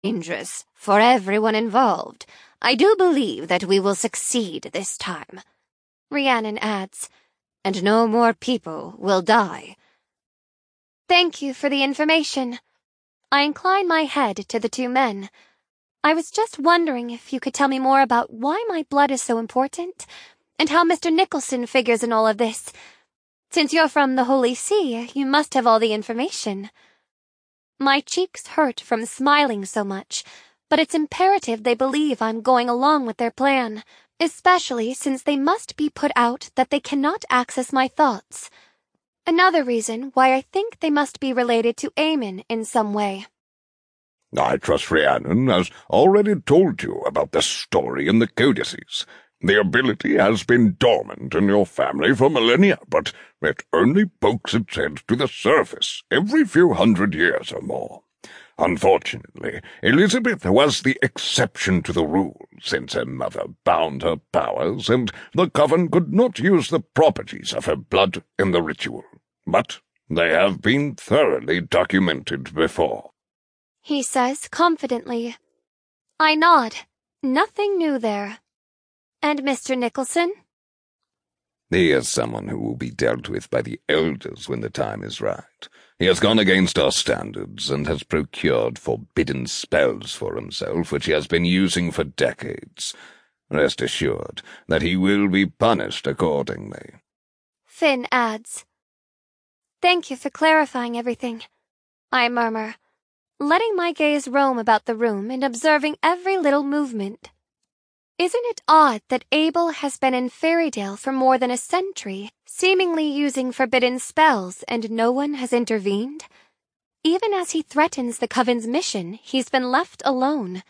dangerous for everyone involved. I do believe that we will succeed this time," Rhiannon adds, "and no more people will die." "Thank you for the information." I incline my head to the two men. "I was just wondering if you could tell me more about why my blood is so important, and how Mr. Nicholson figures in all of this. Since you're from the Holy See, you must have all the information." My cheeks hurt from smiling so much, but it's imperative they believe I'm going along with their plan, especially since they must be put out that they cannot access my thoughts. Another reason why I think they must be related to Eamon in some way. "I trust Rhiannon has already told you about the story in the codices. The ability has been dormant in your family for millennia, but it only pokes its head to the surface every few hundred years or more. Unfortunately, Elizabeth was the exception to the rule, since her mother bound her powers, and the Coven could not use the properties of her blood in the ritual. But they have been thoroughly documented before," he says confidently. I nod. Nothing new there. "And Mr. Nicholson?" "He is someone who will be dealt with by the elders when the time is right. He has gone against our standards and has procured forbidden spells for himself, which he has been using for decades. Rest assured that he will be punished accordingly." Finn adds. "Thank you for clarifying everything," I murmur, letting my gaze roam about the room and observing every little movement. Isn't it odd that Abel has been in Fairydale for more than a century, seemingly using forbidden spells, and no one has intervened? Even as he threatens the Coven's mission, he's been left alone.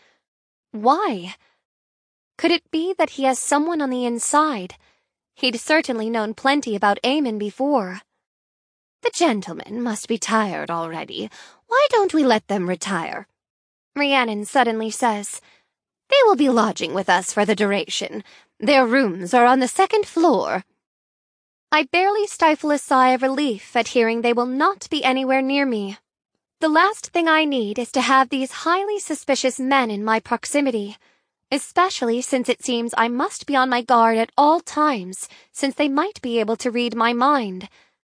Why? Could it be that he has someone on the inside? He'd certainly known plenty about Eamon before. "The gentlemen must be tired already. Why don't we let them retire?" Rhiannon suddenly says. "They will be lodging with us for the duration. Their rooms are on the second floor." I barely stifle a sigh of relief at hearing they will not be anywhere near me. The last thing I need is to have these highly suspicious men in my proximity, especially since it seems I must be on my guard at all times, since they might be able to read my mind.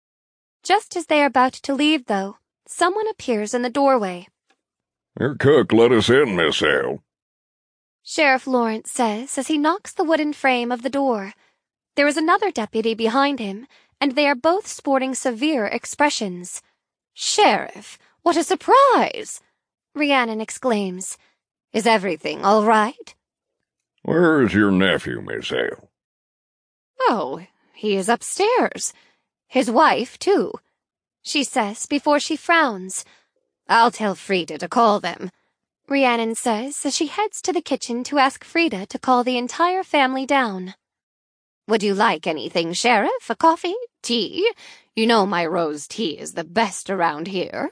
Just as they are about to leave, though, someone appears in the doorway. "Your cook let us in, Miss Hale," Sheriff Lawrence says as he knocks the wooden frame of the door. There is another deputy behind him, and they are both sporting severe expressions. "Sheriff, what a surprise!" Rhiannon exclaims. "Is everything all right?" "Where is your nephew, Miss Hale?" "Oh, he is upstairs. His wife, too," she says before she frowns. "I'll tell Frida to call them," Rhiannon says as she heads to the kitchen to ask Frida to call the entire family down. "Would you like anything, Sheriff? A coffee? Tea? You know my rose tea is the best around here."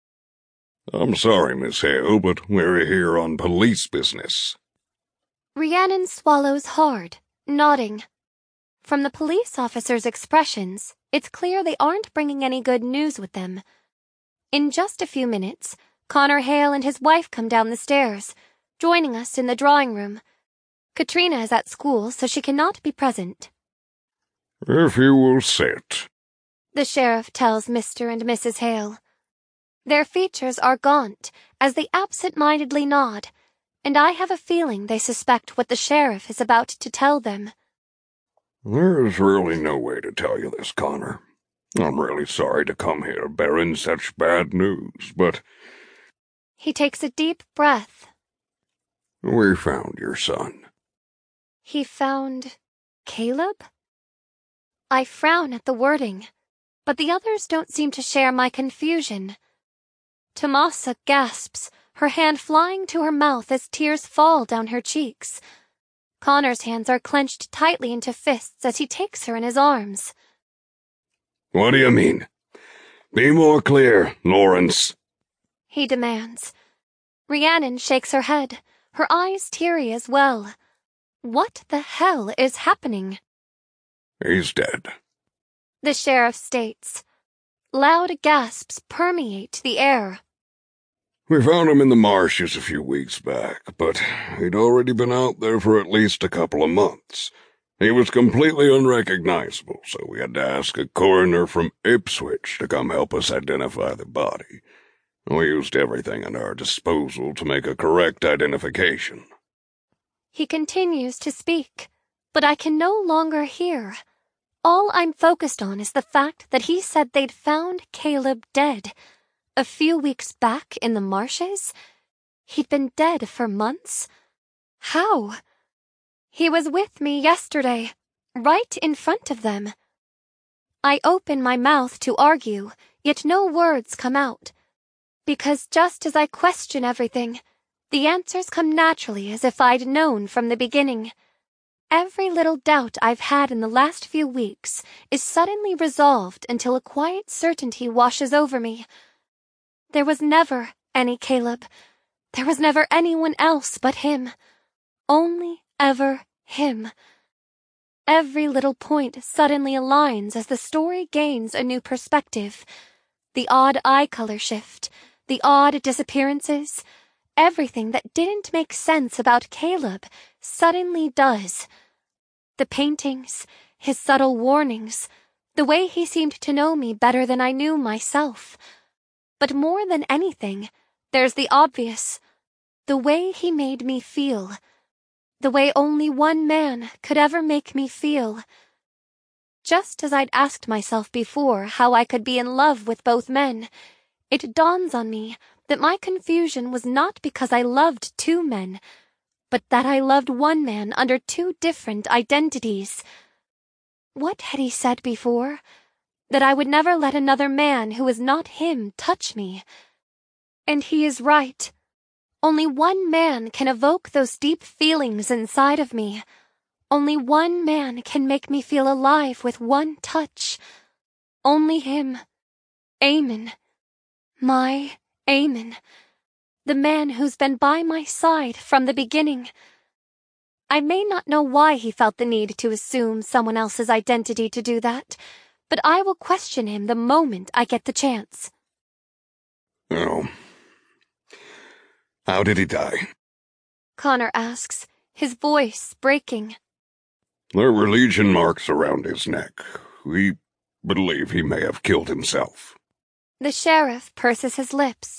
"I'm sorry, Miss Hale, but we're here on police business." Rhiannon swallows hard, nodding. From the police officer's expressions, it's clear they aren't bringing any good news with them. In just a few minutes, Connor Hale and his wife come down the stairs, joining us in the drawing room. Katrina is at school, so she cannot be present. "If you will sit," the sheriff tells Mr. and Mrs. Hale. Their features are gaunt as they absent-mindedly nod, and I have a feeling they suspect what the sheriff is about to tell them. "There is really no way to tell you this, Connor. I'm really sorry to come here bearing such bad news, but—" He takes a deep breath. "We found your son." He found Caleb? I frown at the wording, but the others don't seem to share my confusion. Tomasa gasps, her hand flying to her mouth as tears fall down her cheeks. Connor's hands are clenched tightly into fists as he takes her in his arms. "What do you mean? Be more clear, Lawrence," he demands. Rhiannon shakes her head, her eyes teary as well. What the hell is happening? "He's dead," the sheriff states. Loud gasps permeate the air. We found him in the marshes a few weeks back, but he'd already been out there for at least a couple of months. He was completely unrecognizable, so we had to ask a coroner from Ipswich to come help us identify the body. We used everything at our disposal to make a correct identification. He continues to speak, but I can no longer hear. All I'm focused on is the fact that he said they'd found Caleb dead. A few weeks back in the marshes? He'd been dead for months? How? He was with me yesterday, right in front of them. I open my mouth to argue, yet no words come out. Because just as I question everything, the answers come naturally as if I'd known from the beginning. Every little doubt I've had in the last few weeks is suddenly resolved until a quiet certainty washes over me. There was never any Caleb. There was never anyone else but him. Only ever him. Every little point suddenly aligns as the story gains a new perspective. The odd eye color shift, the odd disappearances, everything that didn't make sense about Caleb suddenly does. The paintings, his subtle warnings, the way he seemed to know me better than I knew myself. But more than anything, there's the obvious, the way he made me feel. The way only one man could ever make me feel. Just as I'd asked myself before how I could be in love with both men, it dawns on me that my confusion was not because I loved two men, but that I loved one man under two different identities. What had he said before? That I would never let another man who was not him touch me. And he is right. Only one man can evoke those deep feelings inside of me. Only one man can make me feel alive with one touch. Only him. Eamon. My Eamon. The man who's been by my side from the beginning. I may not know why he felt the need to assume someone else's identity to do that, but I will question him the moment I get the chance. Oh. How did he die? Connor asks, his voice breaking. There were legion marks around his neck. We believe he may have killed himself. The sheriff purses his lips.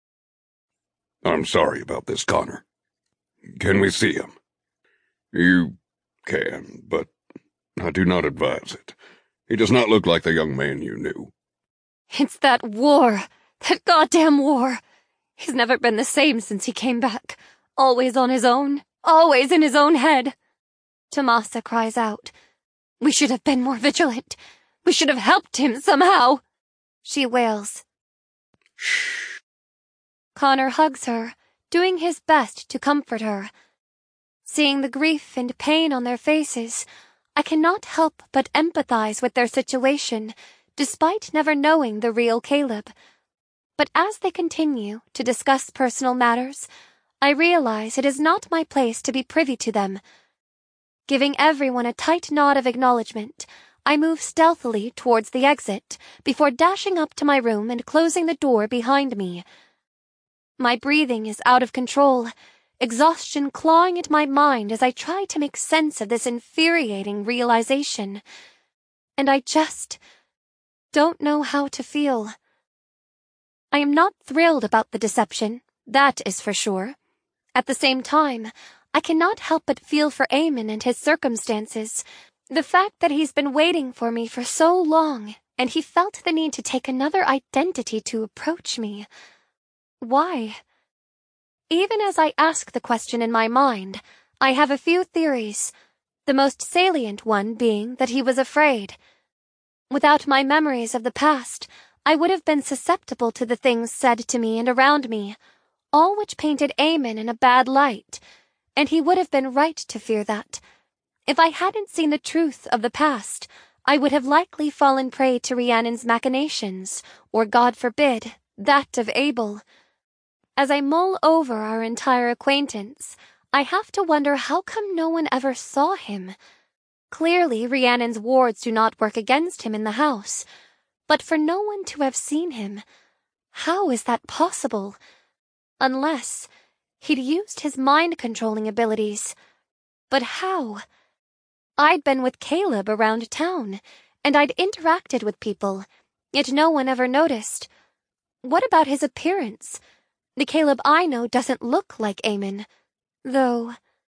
I'm sorry about this, Connor. Can we see him? You can, but I do not advise it. He does not look like the young man you knew. It's that war. That goddamn war. He's never been the same since he came back. Always on his own. Always in his own head. Tomasa cries out. We should have been more vigilant. We should have helped him somehow. She wails. Shh. Connor hugs her, doing his best to comfort her. Seeing the grief and pain on their faces, I cannot help but empathize with their situation, despite never knowing the real Caleb. But as they continue to discuss personal matters, I realize it is not my place to be privy to them. Giving everyone a tight nod of acknowledgement, I move stealthily towards the exit, before dashing up to my room and closing the door behind me. My breathing is out of control, exhaustion clawing at my mind as I try to make sense of this infuriating realization. And I just don't know how to feel. I am not thrilled about the deception, that is for sure. At the same time, I cannot help but feel for Eamon and his circumstances. The fact that he's been waiting for me for so long, and he felt the need to take another identity to approach me. Why? Even as I ask the question in my mind, I have a few theories, the most salient one being that he was afraid. Without my memories of the past, I would have been susceptible to the things said to me and around me, all which painted Eamon in a bad light, and he would have been right to fear that. If I hadn't seen the truth of the past, I would have likely fallen prey to Rhiannon's machinations, or, God forbid, that of Abel. As I mull over our entire acquaintance, I have to wonder how come no one ever saw him. Clearly, Rhiannon's wards do not work against him in the house, but for no one to have seen him, how is that possible? Unless he'd used his mind-controlling abilities. But how? I'd been with Caleb around town, and I'd interacted with people, yet no one ever noticed. What about his appearance? The Caleb I know doesn't look like Eamon, though.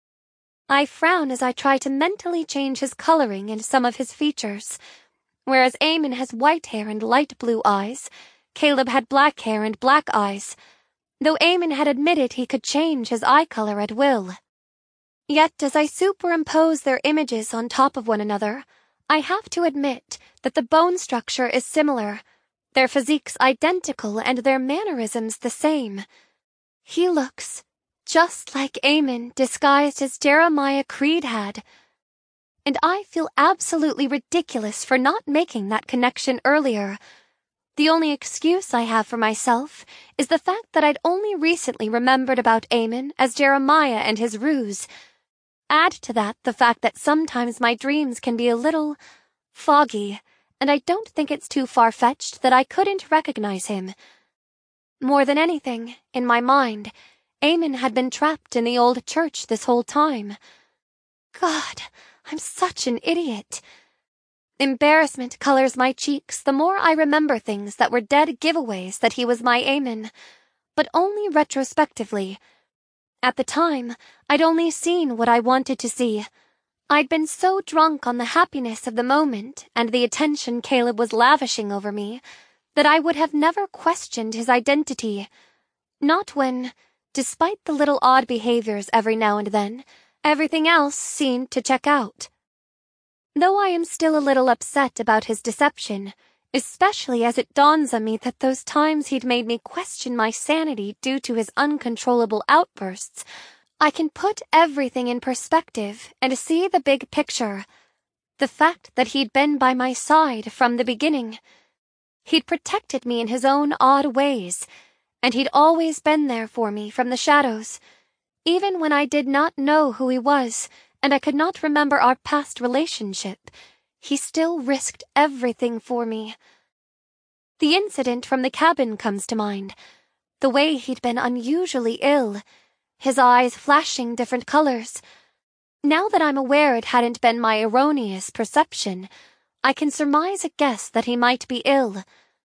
I frown as I try to mentally change his coloring and some of his features. Whereas Eamon has white hair and light blue eyes, Caleb had black hair and black eyes, though Eamon had admitted he could change his eye color at will. Yet as I superimpose their images on top of one another, I have to admit that the bone structure is similar, their physiques identical, and their mannerisms the same. He looks just like Eamon disguised as Jeremiah Creed had. And I feel absolutely ridiculous for not making that connection earlier. The only excuse I have for myself is the fact that I'd only recently remembered about Eamon as Jeremiah and his ruse. Add to that the fact that sometimes my dreams can be a little foggy, and I don't think it's too far-fetched that I couldn't recognize him. More than anything, in my mind, Eamon had been trapped in the old church this whole time. God, I'm such an idiot. Embarrassment colors my cheeks the more I remember things that were dead giveaways that he was my Eamon, but only retrospectively. At the time, I'd only seen what I wanted to see. I'd been so drunk on the happiness of the moment and the attention Caleb was lavishing over me that I would have never questioned his identity. Not when, despite the little odd behaviors every now and then, everything else seemed to check out. Though I am still a little upset about his deception, especially as it dawns on me that those times he'd made me question my sanity due to his uncontrollable outbursts, I can put everything in perspective and see the big picture. The fact that he'd been by my side from the beginning. He'd protected me in his own odd ways, and he'd always been there for me from the shadows. Even when I did not know who he was, and I could not remember our past relationship, he still risked everything for me. The incident from the cabin comes to mind. The way he'd been unusually ill, his eyes flashing different colors. Now that I'm aware it hadn't been my erroneous perception, I can surmise a guess that he might be ill.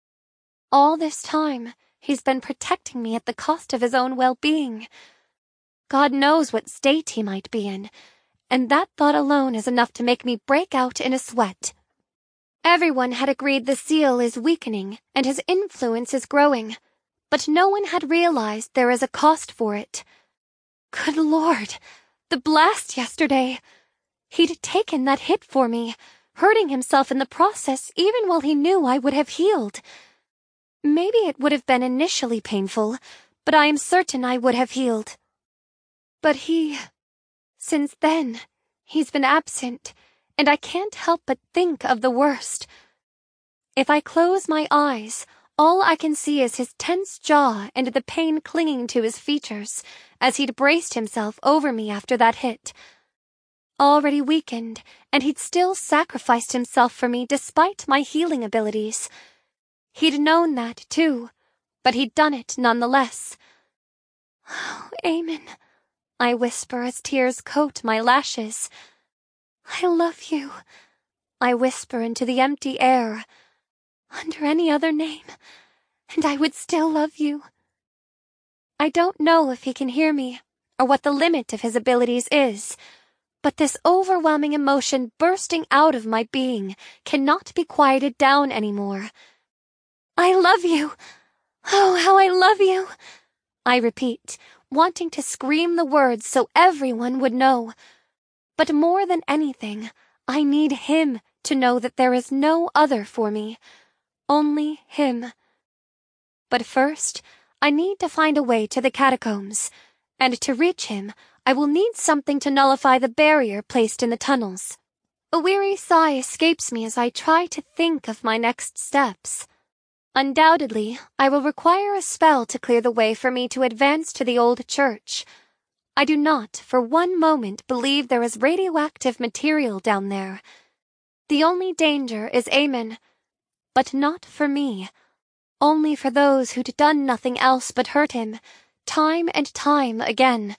All this time, he's been protecting me at the cost of his own well-being. God knows what state he might be in, and that thought alone is enough to make me break out in a sweat. Everyone had agreed the seal is weakening and his influence is growing, but no one had realized there is a cost for it. Good Lord, the blast yesterday! He'd taken that hit for me, hurting himself in the process even while he knew I would have healed. Maybe it would have been initially painful, but I am certain I would have healed. But since then, he's been absent, and I can't help but think of the worst. If I close my eyes, all I can see is his tense jaw and the pain clinging to his features as he'd braced himself over me after that hit. Already weakened, and he'd still sacrificed himself for me despite my healing abilities. He'd known that, too, but he'd done it nonetheless. Oh, Eamon, I whisper as tears coat my lashes. I love you, I whisper into the empty air. Under any other name, and I would still love you. I don't know if he can hear me, or what the limit of his abilities is, but this overwhelming emotion bursting out of my being cannot be quieted down anymore. I love you! Oh, how I love you! I repeat, wanting to scream the words so everyone would know. But more than anything, I need him to know that there is no other for me. Only him. But first, I need to find a way to the catacombs, and to reach him, I will need something to nullify the barrier placed in the tunnels. A weary sigh escapes me as I try to think of my next steps. Undoubtedly, I will require a spell to clear the way for me to advance to the old church. I do not, for one moment, believe there is radioactive material down there. The only danger is Eamon, but not for me. Only for those who'd done nothing else but hurt him, time and time again.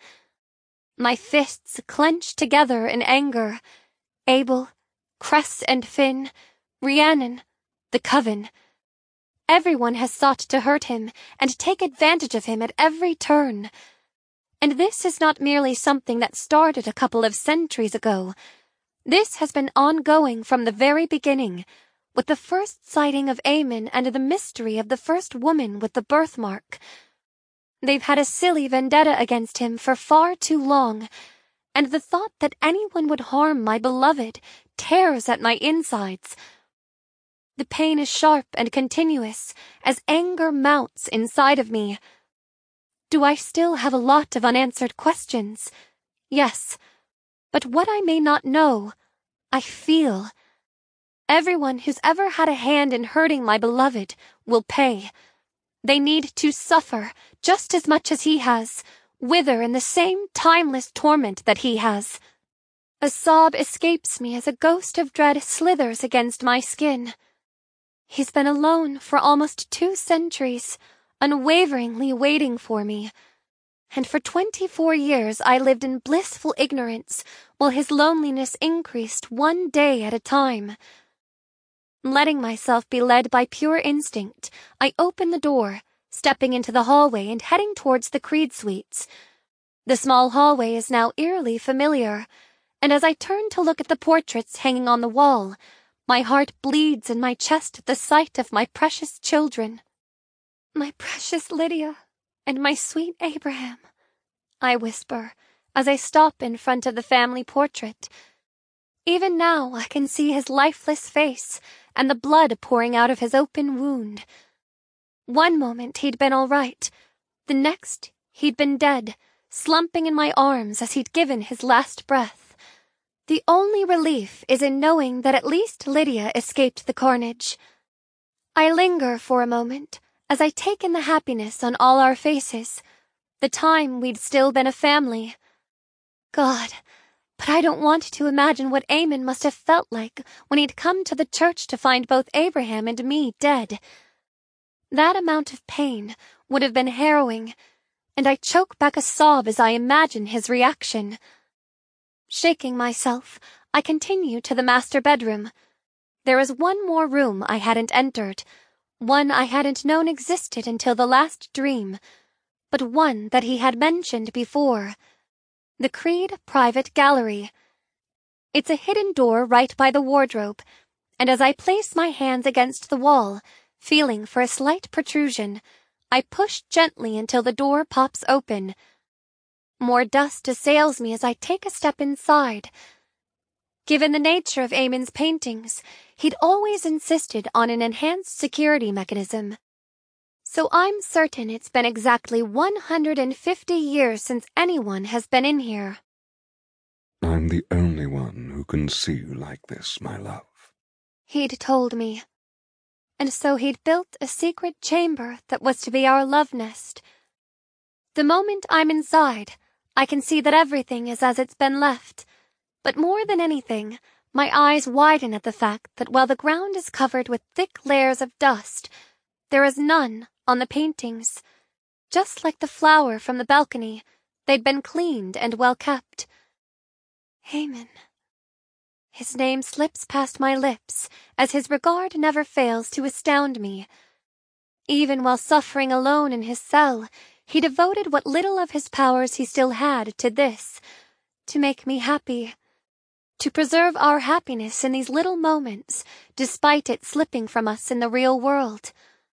My fists clenched together in anger. Abel, Cress and Finn, Rhiannon, the Coven. Everyone has sought to hurt him and take advantage of him at every turn. And this is not merely something that started a couple of centuries ago. This has been ongoing from the very beginning, with the first sighting of Aemon and the mystery of the first woman with the birthmark. They've had a silly vendetta against him for far too long, and the thought that anyone would harm my beloved tears at my insides. The pain is sharp and continuous as anger mounts inside of me. Do I still have a lot of unanswered questions? Yes, but what I may not know, I feel. Everyone who's ever had a hand in hurting my beloved will pay. They need to suffer just as much as he has, wither in the same timeless torment that he has. A sob escapes me as a ghost of dread slithers against my skin. He's been alone for almost 2 centuries, unwaveringly waiting for me. And for 24 years I lived in blissful ignorance while his loneliness increased one day at a time. Letting myself be led by pure instinct, I open the door, stepping into the hallway and heading towards the Creed suites. The small hallway is now eerily familiar, and as I turn to look at the portraits hanging on the wall, my heart bleeds in my chest at the sight of my precious children. My precious Lydia and my sweet Abraham, I whisper as I stop in front of the family portrait. Even now I can see his lifeless face and the blood pouring out of his open wound. One moment he'd been all right, the next he'd been dead, slumping in my arms as he'd given his last breath. The only relief is in knowing that at least Lydia escaped the carnage. I linger for a moment as I take in the happiness on all our faces, the time we'd still been a family. God, but I don't want to imagine what Aemon must have felt like when he'd come to the church to find both Abraham and me dead. That amount of pain would have been harrowing, and I choke back a sob as I imagine his reaction. Shaking myself, I continue to the master bedroom. There is one more room I hadn't entered, one I hadn't known existed until the last dream, but one that he had mentioned before. The Creed Private Gallery. It's a hidden door right by the wardrobe, and as I place my hands against the wall, feeling for a slight protrusion, I push gently until the door pops open. More dust assails me as I take a step inside. Given the nature of Aemon's paintings, he'd always insisted on an enhanced security mechanism. So I'm certain it's been exactly 150 years since anyone has been in here. I'm the only one who can see you like this, my love, He'd told me. And so he'd built a secret chamber that was to be our love nest. The moment I'm inside, I can see that everything is as it's been left, but more than anything, my eyes widen at the fact that while the ground is covered with thick layers of dust, there is none on the paintings. Just like the flower from the balcony, they'd been cleaned and well kept. Aemon. His name slips past my lips, as his regard never fails to astound me. Even while suffering alone in his cell, he devoted what little of his powers he still had to this, to make me happy, to preserve our happiness in these little moments, despite it slipping from us in the real world.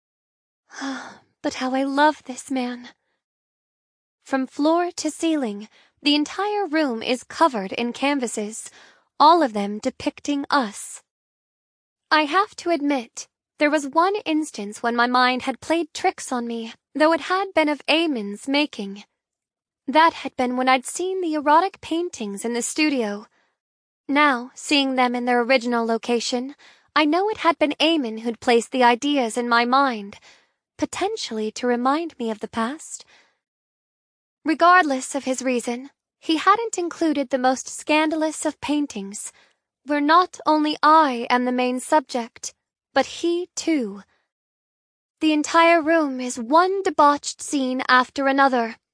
But how I love this man. From floor to ceiling, the entire room is covered in canvases, all of them depicting us. I have to admit, there was one instance when my mind had played tricks on me, though it had been of Aemon's making. That had been when I'd seen the erotic paintings in the studio. Now, seeing them in their original location, I know it had been Aemon who'd placed the ideas in my mind, potentially to remind me of the past. Regardless of his reason, he hadn't included the most scandalous of paintings, where not only I am the main subject, but he too. The entire room is one debauched scene after another,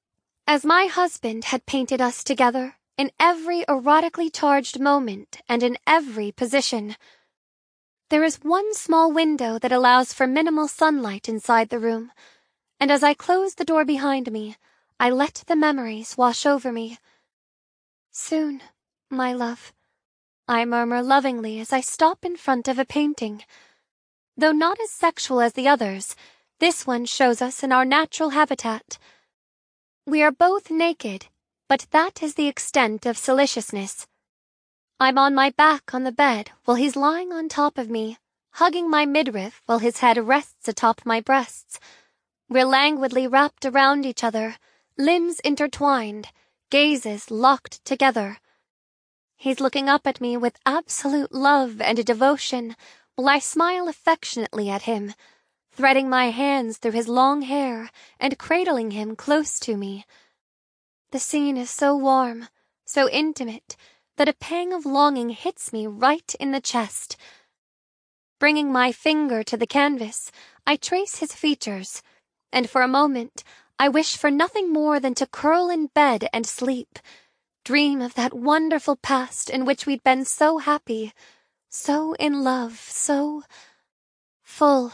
As my husband had painted us together, in every erotically charged moment and in every position. There is one small window that allows for minimal sunlight inside the room, and as I close the door behind me, I let the memories wash over me. Soon, my love, I murmur lovingly as I stop in front of a painting. Though not as sexual as the others, this one shows us in our natural habitat. We are both naked, but that is the extent of salaciousness. I'm on my back on the bed while he's lying on top of me, hugging my midriff while his head rests atop my breasts. We're languidly wrapped around each other, limbs intertwined, gazes locked together. He's looking up at me with absolute love and devotion, while I smile affectionately at him, threading my hands through his long hair and cradling him close to me. The scene is so warm, so intimate, that a pang of longing hits me right in the chest. Bringing my finger to the canvas, I trace his features, and for a moment I wish for nothing more than to curl in bed and sleep, dream of that wonderful past in which we'd been so happy, so in love, so full.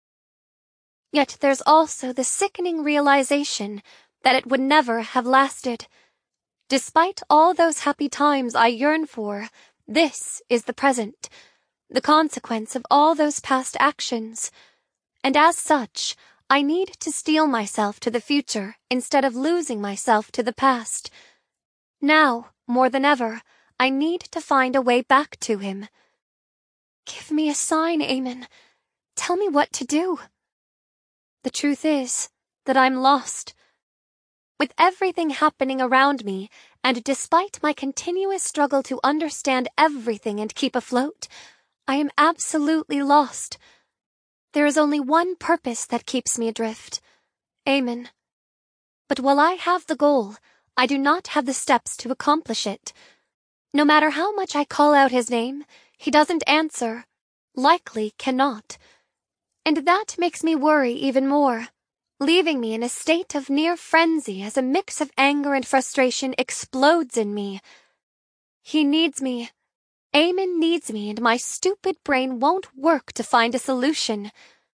Yet there's also the sickening realization that it would never have lasted. Despite all those happy times I yearn for, this is the present, the consequence of all those past actions. And as such, I need to steel myself to the future instead of losing myself to the past. Now, more than ever, I need to find a way back to him. Give me a sign, Eamon. Tell me what to do. The truth is that I'm lost. With everything happening around me, and despite my continuous struggle to understand everything and keep afloat, I am absolutely lost. There is only one purpose that keeps me adrift, Eamon. But while I have the goal, I do not have the steps to accomplish it. No matter how much I call out his name, he doesn't answer, likely cannot. And that makes me worry even more, leaving me in a state of near frenzy as a mix of anger and frustration explodes in me. He needs me. Eamon needs me, and my stupid brain won't work to find a solution.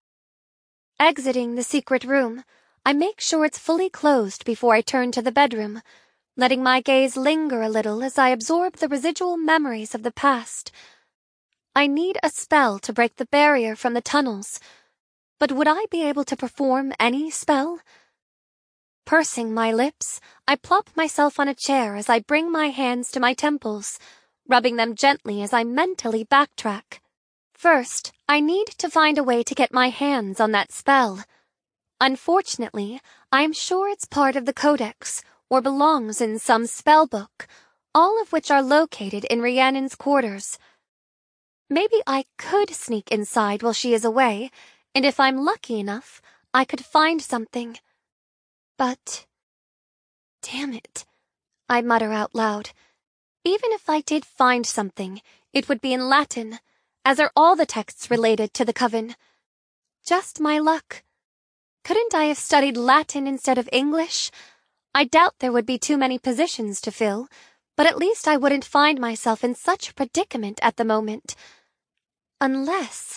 Exiting the secret room, I make sure it's fully closed before I turn to the bedroom, letting my gaze linger a little as I absorb the residual memories of the past. I need a spell to break the barrier from the tunnels, but would I be able to perform any spell? Pursing my lips, I plop myself on a chair as I bring my hands to my temples, rubbing them gently as I mentally backtrack. First, I need to find a way to get my hands on that spell. Unfortunately, I'm sure it's part of the Codex, or belongs in some spell book, all of which are located in Rhiannon's quarters. Maybe I could sneak inside while she is away, and if I'm lucky enough, I could find something. But, damn it, I mutter out loud. Even if I did find something, it would be in Latin, as are all the texts related to the Coven. Just my luck. Couldn't I have studied Latin instead of English? I doubt there would be too many positions to fill, but at least I wouldn't find myself in such a predicament at the moment. Unless...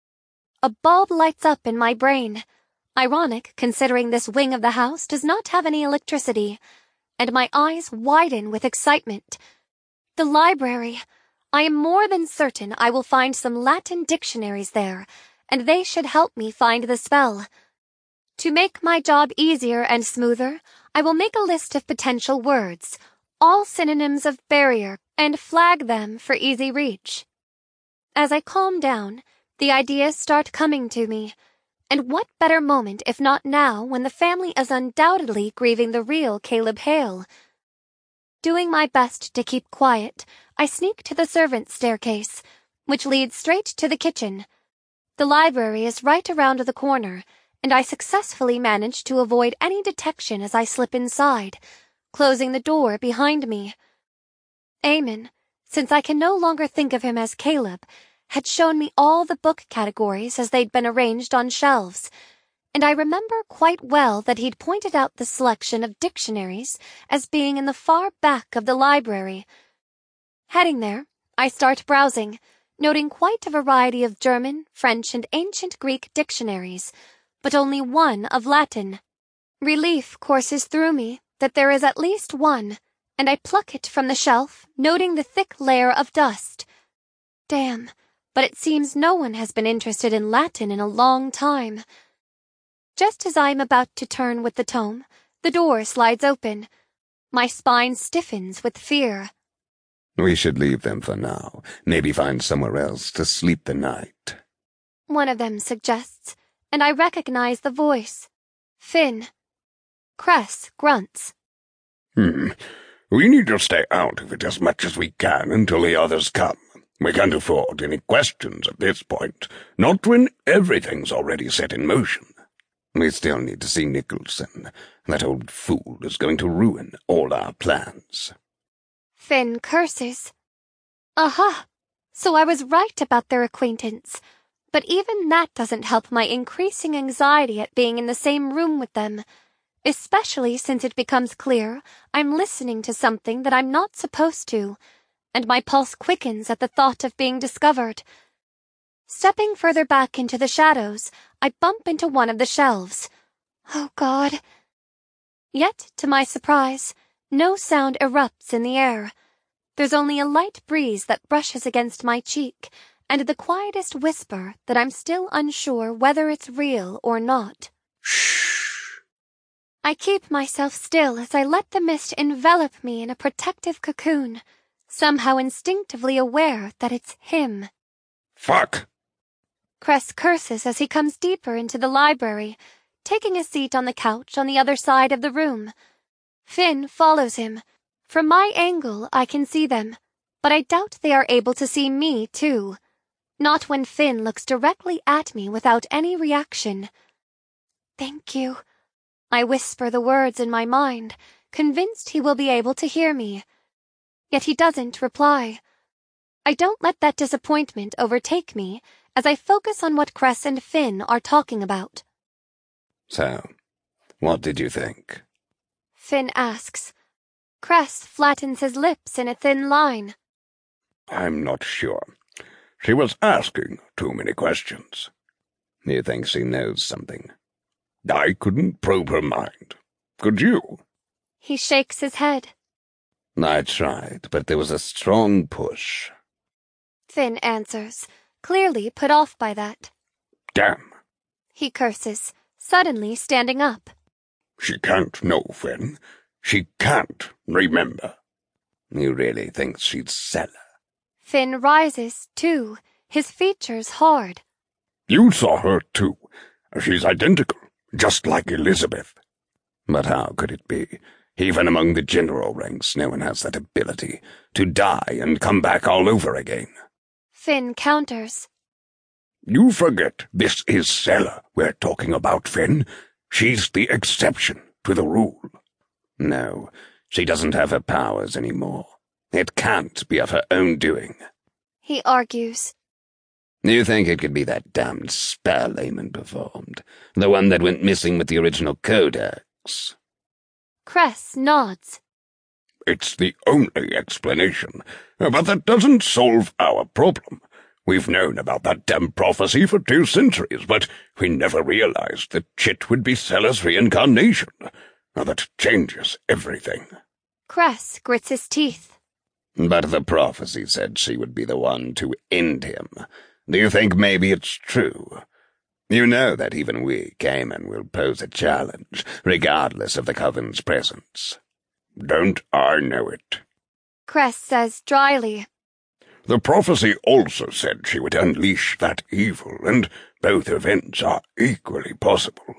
A bulb lights up in my brain. Ironic, considering this wing of the house does not have any electricity, and my eyes widen with excitement. The library. I am more than certain I will find some Latin dictionaries there, and they should help me find the spell. To make my job easier and smoother, I will make a list of potential words, all synonyms of barrier, and flag them for easy reach. As I calm down, the ideas start coming to me, and what better moment if not now when the family is undoubtedly grieving the real Caleb Hale. Doing my best to keep quiet, I sneak to the servants' staircase, which leads straight to the kitchen. The library is right around the corner, and I successfully manage to avoid any detection as I slip inside, closing the door behind me. Eamon, since I can no longer think of him as Caleb, had shown me all the book categories as they'd been arranged on shelves, and I remember quite well that he'd pointed out the selection of dictionaries as being in the far back of the library. Heading there, I start browsing, noting quite a variety of German, French, and ancient Greek dictionaries, but only one of Latin. Relief courses through me that there is at least one, and I pluck it from the shelf, noting the thick layer of dust. Damn, but it seems no one has been interested in Latin in a long time. Just as I am about to turn with the tome, the door slides open. My spine stiffens with fear. We should leave them for now. Maybe find somewhere else to sleep the night. One of them suggests, and I recognize the voice. Finn. Cress grunts. We need to stay out of it as much as we can until the others come. We can't afford any questions at this point, not when everything's already set in motion. We still need to see Nicholson. That old fool is going to ruin all our plans. Finn curses. Aha! So I was right about their acquaintance. But even that doesn't help my increasing anxiety at being in the same room with them, especially since it becomes clear I'm listening to something that I'm not supposed to, and my pulse quickens at the thought of being discovered. Stepping further back into the shadows, I bump into one of the shelves. Oh, God. Yet, to my surprise, no sound erupts in the air. There's only a light breeze that brushes against my cheek, and the quietest whisper that I'm still unsure whether it's real or not. Shh. I keep myself still as I let the mist envelop me in a protective cocoon, somehow instinctively aware that it's him. Fuck! Cress curses as he comes deeper into the library, taking a seat on the couch on the other side of the room. Finn follows him. From my angle, I can see them, but I doubt they are able to see me, too. Not when Finn looks directly at me without any reaction. Thank you. I whisper the words in my mind, convinced he will be able to hear me. Yet he doesn't reply. I don't let that disappointment overtake me as I focus on what Cress and Finn are talking about. So, what did you think? Finn asks. Cress flattens his lips in a thin line. I'm not sure. She was asking too many questions. You think she knows something? I couldn't probe her mind. Could you? He shakes his head. I tried, but there was a strong push. Finn answers, clearly put off by that. Damn. He curses, suddenly standing up. She can't know, Finn. She can't remember. You really think she'd sell her? Finn rises, too, his features hard. You saw her, too. She's identical, just like Elizabeth. But how could it be? Even among the general ranks, no one has that ability to die and come back all over again. Finn counters. You forget this is Sela we're talking about, Finn. She's the exception to the rule. No, she doesn't have her powers anymore. It can't be of her own doing. He argues. You think it could be that damned spell Eamon performed? The one that went missing with the original codex? Cress nods. It's the only explanation, but that doesn't solve our problem. We've known about that damn prophecy for 2 centuries, but we never realized that Chit would be Sela's reincarnation. Now that changes everything. Cress grits his teeth. But the prophecy said she would be the one to end him. Do you think maybe it's true? You know that even we, Cayman, will pose a challenge, regardless of the Coven's presence. Don't I know it? Cress says dryly. The prophecy also said she would unleash that evil, and both events are equally possible.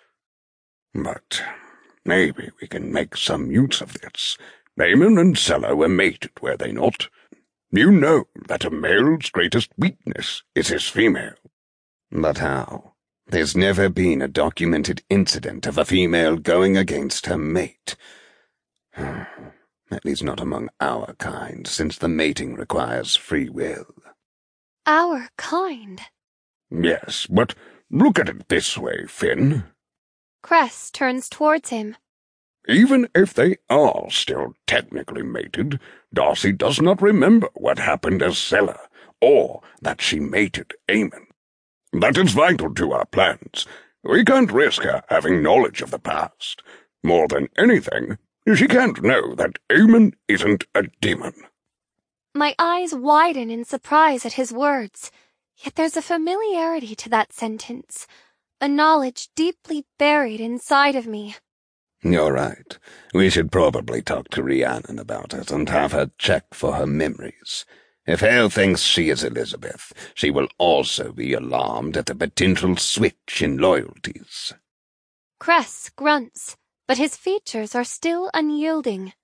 But maybe we can make some use of this. Eamon and Sela were mated, were they not? You know that a male's greatest weakness is his female. But how? There's never been a documented incident of a female going against her mate. At least not among our kind, since the mating requires free will. Our kind? Yes, but look at it this way, Finn. Cress turns towards him. Even if they are still technically mated, Darcy does not remember what happened as Sella, or that she mated Aemon. That is vital to our plans. We can't risk her having knowledge of the past. More than anything, she can't know that Aemon isn't a demon. My eyes widen in surprise at his words, yet there's a familiarity to that sentence, a knowledge deeply buried inside of me. You're right. We should probably talk to Rhiannon about it and have her check for her memories. If Hale thinks she is Elizabeth, she will also be alarmed at the potential switch in loyalties. Cress grunts, but his features are still unyielding.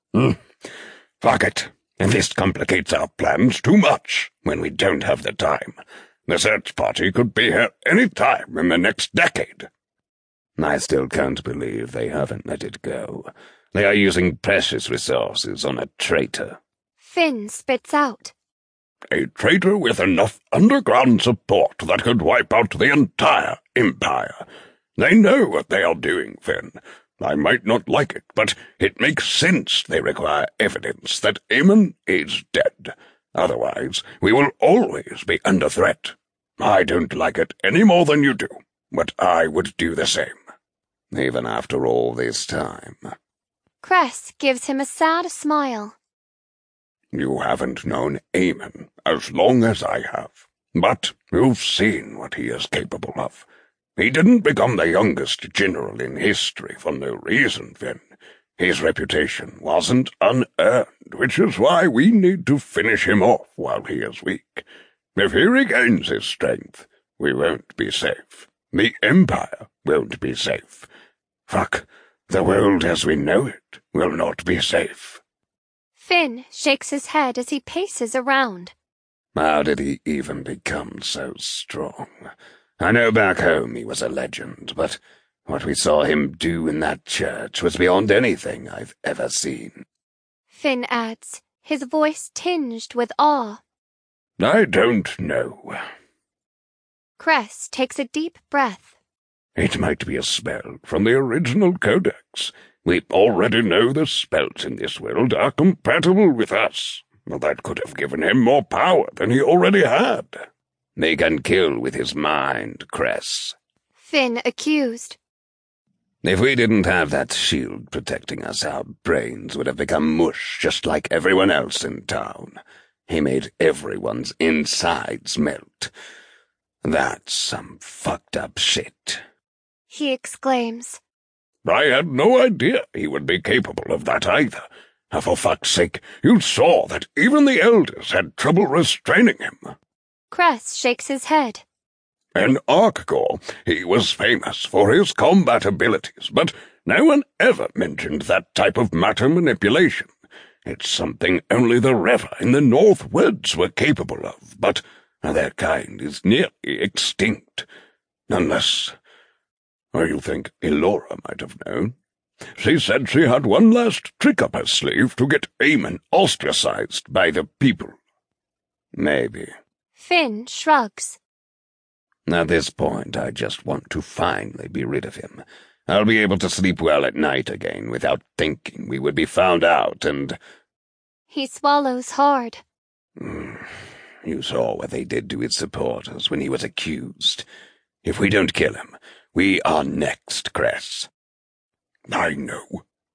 Fuck it. This complicates our plans too much when we don't have the time. The search party could be here any time in the next decade. I still can't believe they haven't let it go. They are using precious resources on a traitor. Finn spits out. A traitor with enough underground support that could wipe out the entire Empire. They know what they are doing, Finn. I might not like it, but it makes sense they require evidence that Aemon is dead. Otherwise, we will always be under threat. I don't like it any more than you do, but I would do the same. Even after all this time. Cress gives him a sad smile. You haven't known Aemon as long as I have, but you've seen what he is capable of. He didn't become the youngest general in history for no reason, Finn. His reputation wasn't unearned, which is why we need to finish him off while he is weak. If he regains his strength, we won't be safe. The Empire won't be safe. Fuck, the world as we know it will not be safe. Finn shakes his head as he paces around. How did he even become so strong? I know back home he was a legend, but what we saw him do in that church was beyond anything I've ever seen. Finn adds, his voice tinged with awe. I don't know. Cress takes a deep breath. It might be a spell from the original codex. We already know the spells in this world are compatible with us. That could have given him more power than he already had. He can kill with his mind, Cress. Finn accused. If we didn't have that shield protecting us, our brains would have become mush just like everyone else in town. He made everyone's insides melt. That's some fucked up shit. He exclaims. I had no idea he would be capable of that either. For fuck's sake, you saw that even the elders had trouble restraining him. Cress shakes his head. In Arkgor, he was famous for his combat abilities, but no one ever mentioned that type of matter manipulation. It's something only the Reva in the North Woods were capable of, but their kind is nearly extinct. Unless... you think Elora might have known? She said she had one last trick up her sleeve to get Aemon ostracized by the people. Maybe. Finn shrugs. At this point, I just want to finally be rid of him. I'll be able to sleep well at night again without thinking we would be found out and... He swallows hard. You saw what they did to his supporters when he was accused. If we don't kill him, we are next, Cress. I know.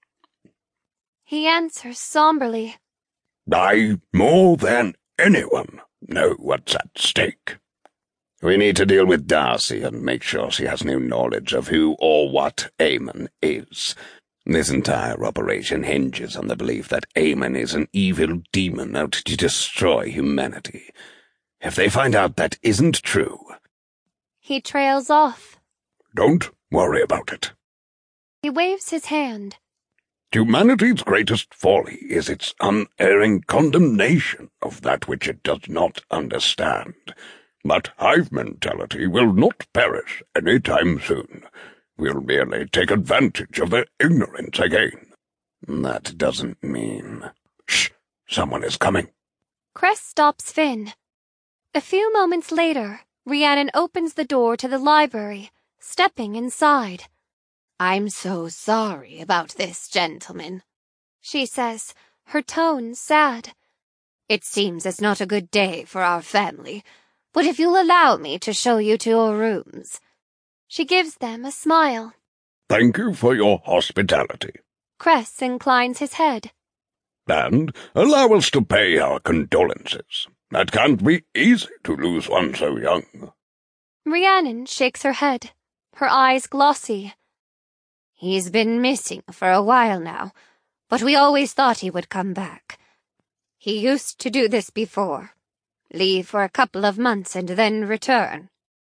He answers somberly. I, more than anyone, know what's at stake. We need to deal with Darcy and make sure she has no knowledge of who or what Aemon is. This entire operation hinges on the belief that Aemon is an evil demon out to destroy humanity. If they find out that isn't true... He trails off. Don't worry about it. He waves his hand. Humanity's greatest folly is its unerring condemnation of that which it does not understand. But hive mentality will not perish any time soon. We'll merely take advantage of their ignorance again. That doesn't mean... Shh! Someone is coming. Cress stops Finn. A few moments later, Rhiannon opens the door to the library, stepping inside. "I'm so sorry about this, gentlemen," she says, her tone sad. "It seems it's not a good day for our family, but if you'll allow me to show you to your rooms." She gives them a smile. Thank you for your hospitality. Cress inclines his head. And allow us to pay our condolences. That can't be easy to lose one so young. Rhiannon shakes her head, her eyes glossy. "He's been missing for a while now, but we always thought he would come back. He used to do this before. Leave for a couple of months and then return."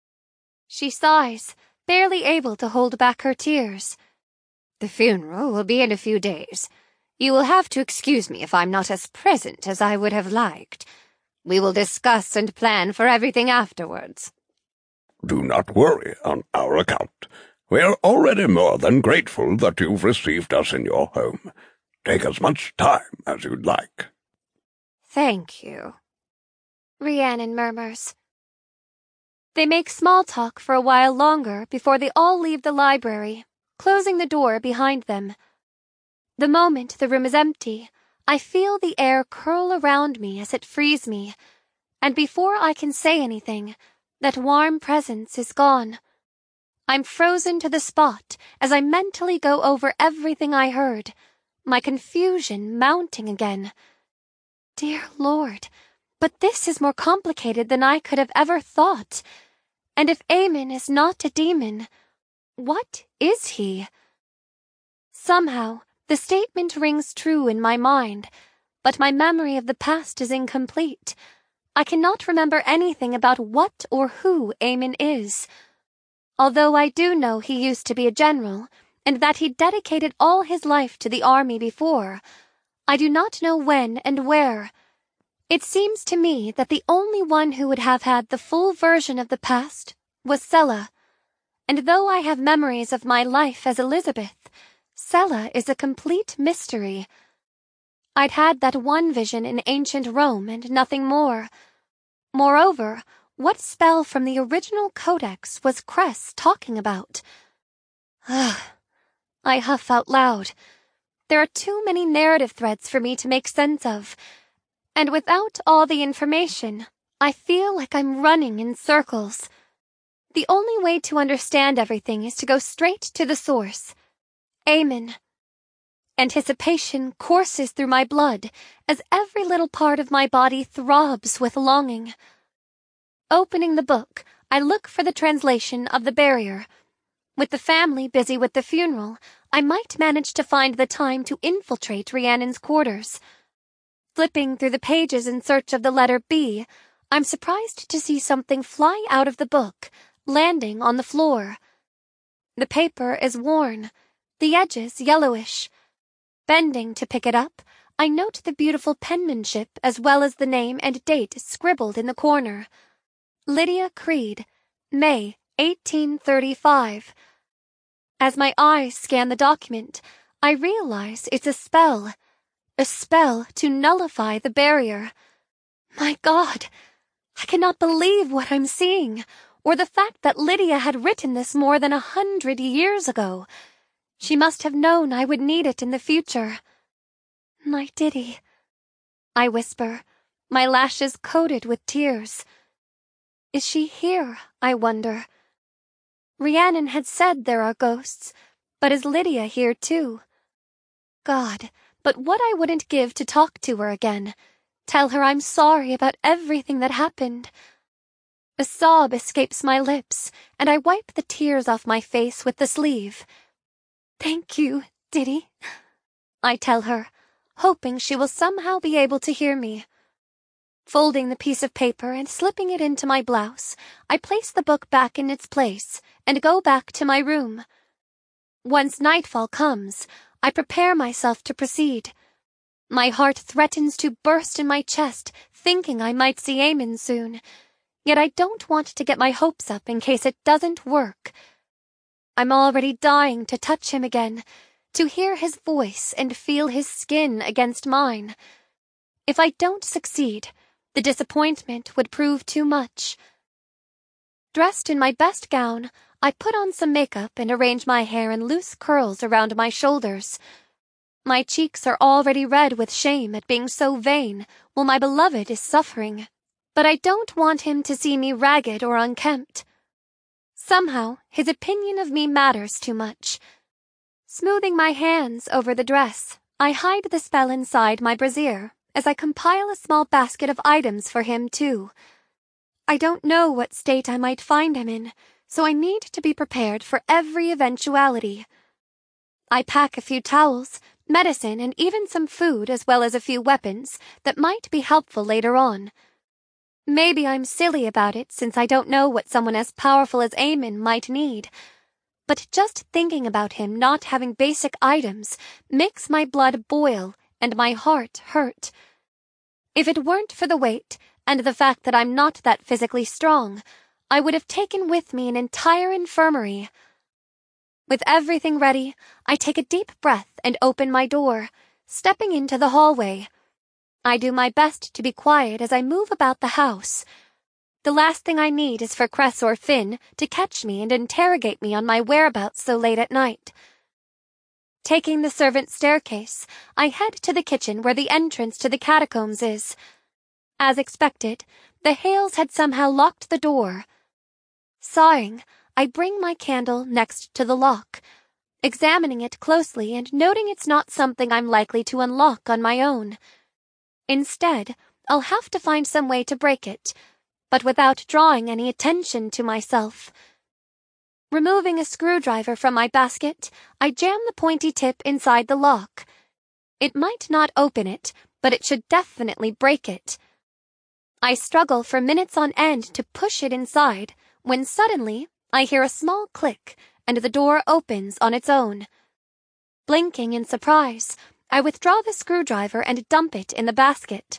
She sighs, barely able to hold back her tears. "The funeral will be in a few days. You will have to excuse me if I'm not as present as I would have liked. We will discuss and plan for everything afterwards." Do not worry on our account. We're already more than grateful that you've received us in your home. Take as much time as you'd like. "Thank you," Rhiannon murmurs. They make small talk for a while longer before they all leave the library, closing the door behind them. The moment the room is empty, I feel the air curl around me as it frees me, and before I can say anything, that warm presence is gone. I'm frozen to the spot as I mentally go over everything I heard, my confusion mounting again. Dear Lord, but this is more complicated than I could have ever thought. And if Eamon is not a demon, what is he? Somehow, the statement rings true in my mind, but my memory of the past is incomplete. I cannot remember anything about what or who Eamon is. Although I do know he used to be a general, and that he dedicated all his life to the army before, I do not know when and where. It seems to me that the only one who would have had the full version of the past was Sela. And though I have memories of my life as Elizabeth, Sela is a complete mystery. I'd had that one vision in ancient Rome and nothing more. Moreover, what spell from the original codex was Cress talking about? I huff out loud. There are too many narrative threads for me to make sense of. And without all the information, I feel like I'm running in circles. The only way to understand everything is to go straight to the source. Eamon. Anticipation courses through my blood as every little part of my body throbs with longing. Opening the book, I look for the translation of the barrier. With the family busy with the funeral, I might manage to find the time to infiltrate Rhiannon's quarters. Flipping through the pages in search of the letter B, I'm surprised to see something fly out of the book, landing on the floor. The paper is worn, the edges yellowish. Bending to pick it up, I note the beautiful penmanship as well as the name and date scribbled in the corner. Lydia Creed, May 1835. As my eyes scan the document, I realize it's a spell to nullify the barrier. My God, I cannot believe what I'm seeing, or the fact that Lydia had written this more than 100 years ago. She must have known I would need it in the future. My Diddy, I whisper, my lashes coated with tears. Is she here, I wonder? Rhiannon had said there are ghosts, but is Lydia here too? God, but what I wouldn't give to talk to her again. Tell her I'm sorry about everything that happened. A sob escapes my lips, and I wipe the tears off my face with the sleeve. Thank you, Diddy, I tell her, hoping she will somehow be able to hear me. Folding the piece of paper and slipping it into my blouse, I place the book back in its place and go back to my room. Once nightfall comes, I prepare myself to proceed. My heart threatens to burst in my chest, thinking I might see Eamon soon, yet I don't want to get my hopes up in case it doesn't work. I'm already dying to touch him again, to hear his voice and feel his skin against mine. If I don't succeed, the disappointment would prove too much. Dressed in my best gown, I put on some makeup and arrange my hair in loose curls around my shoulders. My cheeks are already red with shame at being so vain while my beloved is suffering. But I don't want him to see me ragged or unkempt. Somehow, his opinion of me matters too much. Smoothing my hands over the dress, I hide the spell inside my brassiere as I compile a small basket of items for him, too. I don't know what state I might find him in, so I need to be prepared for every eventuality. I pack a few towels, medicine, and even some food, as well as a few weapons that might be helpful later on. Maybe I'm silly about it since I don't know what someone as powerful as Eamon might need, but just thinking about him not having basic items makes my blood boil and my heart hurt. If it weren't for the weight and the fact that I'm not that physically strong, I would have taken with me an entire infirmary. With everything ready, I take a deep breath and open my door, stepping into the hallway. I do my best to be quiet as I move about the house. The last thing I need is for Cress or Finn to catch me and interrogate me on my whereabouts so late at night. Taking the servants' staircase, I head to the kitchen where the entrance to the catacombs is. As expected, the Hales had somehow locked the door. Sighing, I bring my candle next to the lock, examining it closely and noting it's not something I'm likely to unlock on my own. Instead, I'll have to find some way to break it, but without drawing any attention to myself. Removing a screwdriver from my basket, I jam the pointy tip inside the lock. It might not open it, but it should definitely break it. I struggle for minutes on end to push it inside, when suddenly I hear a small click and the door opens on its own. Blinking in surprise, I withdraw the screwdriver and dump it in the basket.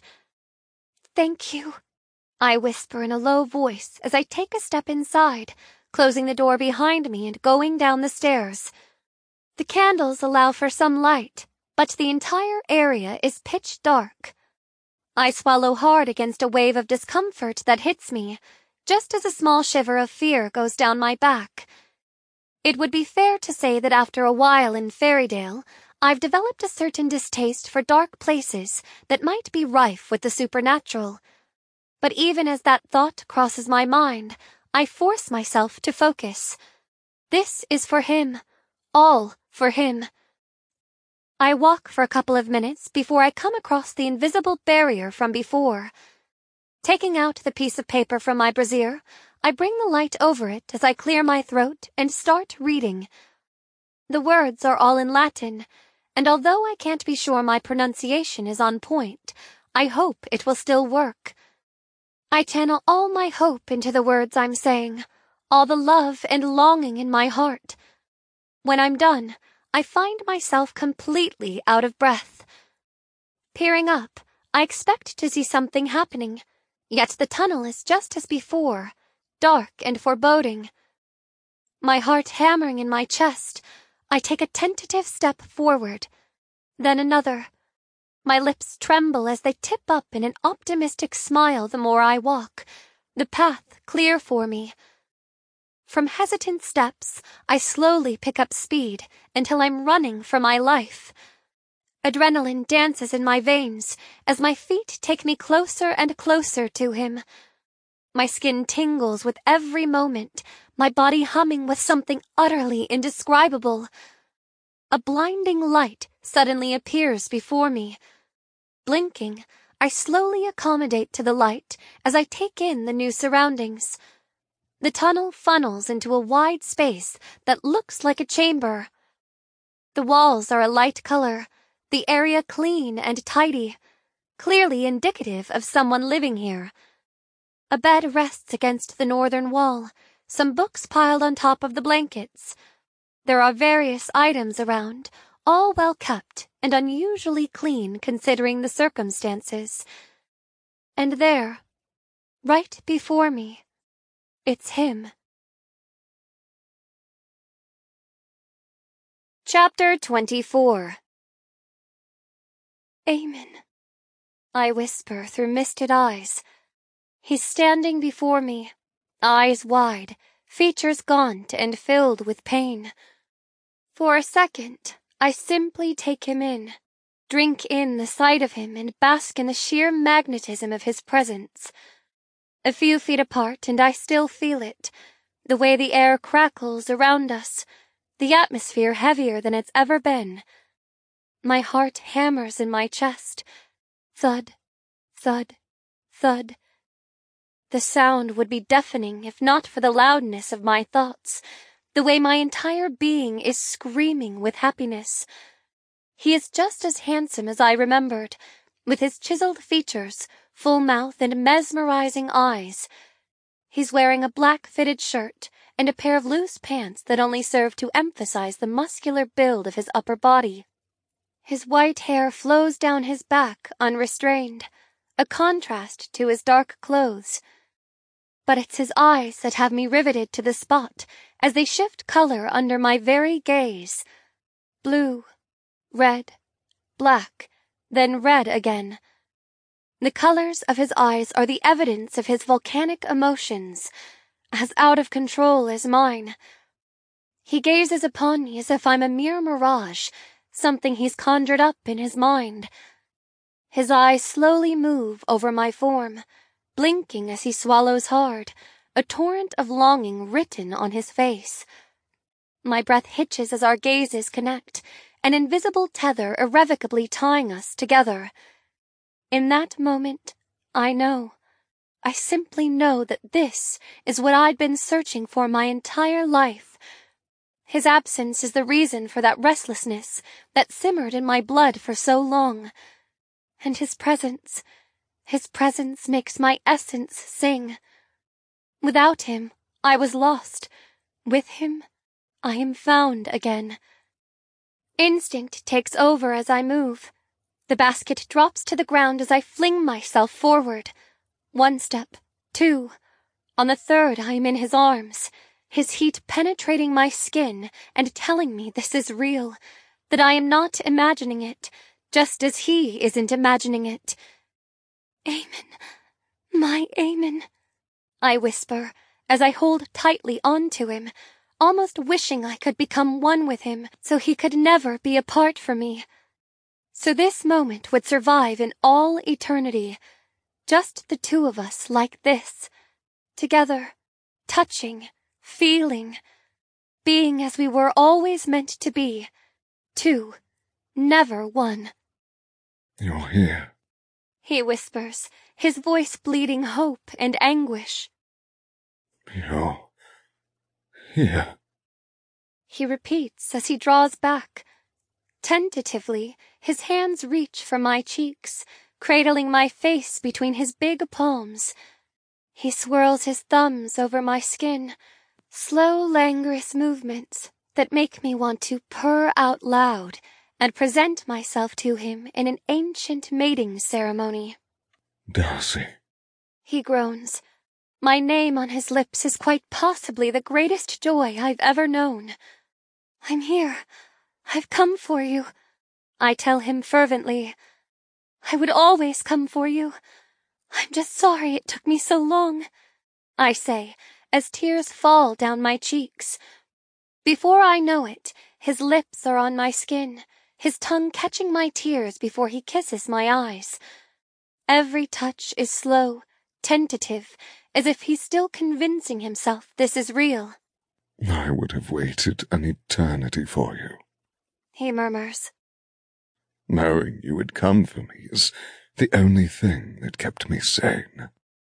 "Thank you," I whisper in a low voice as I take a step inside, closing the door behind me and going down the stairs. The candles allow for some light, but the entire area is pitch dark. I swallow hard against a wave of discomfort that hits me, just as a small shiver of fear goes down my back. It would be fair to say that after a while in Fairydale, I've developed a certain distaste for dark places that might be rife with the supernatural. But even as that thought crosses my mind, I force myself to focus. This is for him. All for him. I walk for a couple of minutes before I come across the invisible barrier from before. Taking out the piece of paper from my brassiere, I bring the light over it as I clear my throat and start reading. The words are all in Latin, and although I can't be sure my pronunciation is on point, I hope it will still work. I channel all my hope into the words I'm saying, all the love and longing in my heart. When I'm done, I find myself completely out of breath. Peering up, I expect to see something happening, yet the tunnel is just as before, dark and foreboding. My heart hammering in my chest, I take a tentative step forward, then another. My lips tremble as they tip up in an optimistic smile the more I walk, the path clear for me. From hesitant steps, I slowly pick up speed until I'm running for my life. Adrenaline dances in my veins as my feet take me closer and closer to him. My skin tingles with every moment, my body humming with something utterly indescribable. A blinding light suddenly appears before me. Blinking, I slowly accommodate to the light as I take in the new surroundings. The tunnel funnels into a wide space that looks like a chamber. The walls are a light color, the area clean and tidy, clearly indicative of someone living here. A bed rests against the northern wall, some books piled on top of the blankets. There are various items around, all well kept and unusually clean considering the circumstances. And there, right before me, it's him. Chapter 24. "Eamon," I whisper through misted eyes. He's standing before me, eyes wide, features gaunt and filled with pain. For a second, I simply take him in, drink in the sight of him and bask in the sheer magnetism of his presence. A few feet apart, and I still feel it, the way the air crackles around us, the atmosphere heavier than it's ever been. My heart hammers in my chest. Thud, thud, thud. The sound would be deafening if not for the loudness of my thoughts, the way my entire being is screaming with happiness. He is just as handsome as I remembered, with his chiseled features, full mouth, and mesmerizing eyes. He's wearing a black-fitted shirt and a pair of loose pants that only serve to emphasize the muscular build of his upper body. His white hair flows down his back unrestrained, a contrast to his dark clothes. But it's his eyes that have me riveted to the spot as they shift color under my very gaze. Blue, red, black, then red again. The colors of his eyes are the evidence of his volcanic emotions, as out of control as mine. He gazes upon me as if I'm a mere mirage, something he's conjured up in his mind. His eyes slowly move over my form, blinking as he swallows hard, a torrent of longing written on his face. My breath hitches as our gazes connect, an invisible tether irrevocably tying us together. In that moment, I simply know that this is what I'd been searching for my entire life. His absence is the reason for that restlessness that simmered in my blood for so long. And his presence makes my essence sing. Without him, I was lost. With him, I am found again. Instinct takes over as I move. The basket drops to the ground as I fling myself forward. 1 step, 2. On the 3rd, I am in his arms, his heat penetrating my skin and telling me this is real, that I am not imagining it, just as he isn't imagining it. Amen, my Amen, I whisper as I hold tightly onto him, almost wishing I could become one with him so he could never be apart from me. So this moment would survive in all eternity, just the two of us like this, together, touching, feeling, being as we were always meant to be, two, never one. You're here, he whispers, his voice bleeding hope and anguish. You're here. He repeats as he draws back. Tentatively, his hands reach for my cheeks, cradling my face between his big palms. He swirls his thumbs over my skin, slow, languorous movements that make me want to purr out loud and present myself to him in an ancient mating ceremony. Darcy, he groans. My name on his lips is quite possibly the greatest joy I've ever known. I'm here. I've come for you, I tell him fervently. I would always come for you. I'm just sorry it took me so long, I say, as tears fall down my cheeks. Before I know it, his lips are on my skin, his tongue catching my tears before he kisses my eyes. Every touch is slow, tentative, as if he's still convincing himself this is real. I would have waited an eternity for you, he murmurs. Knowing you would come for me is the only thing that kept me sane.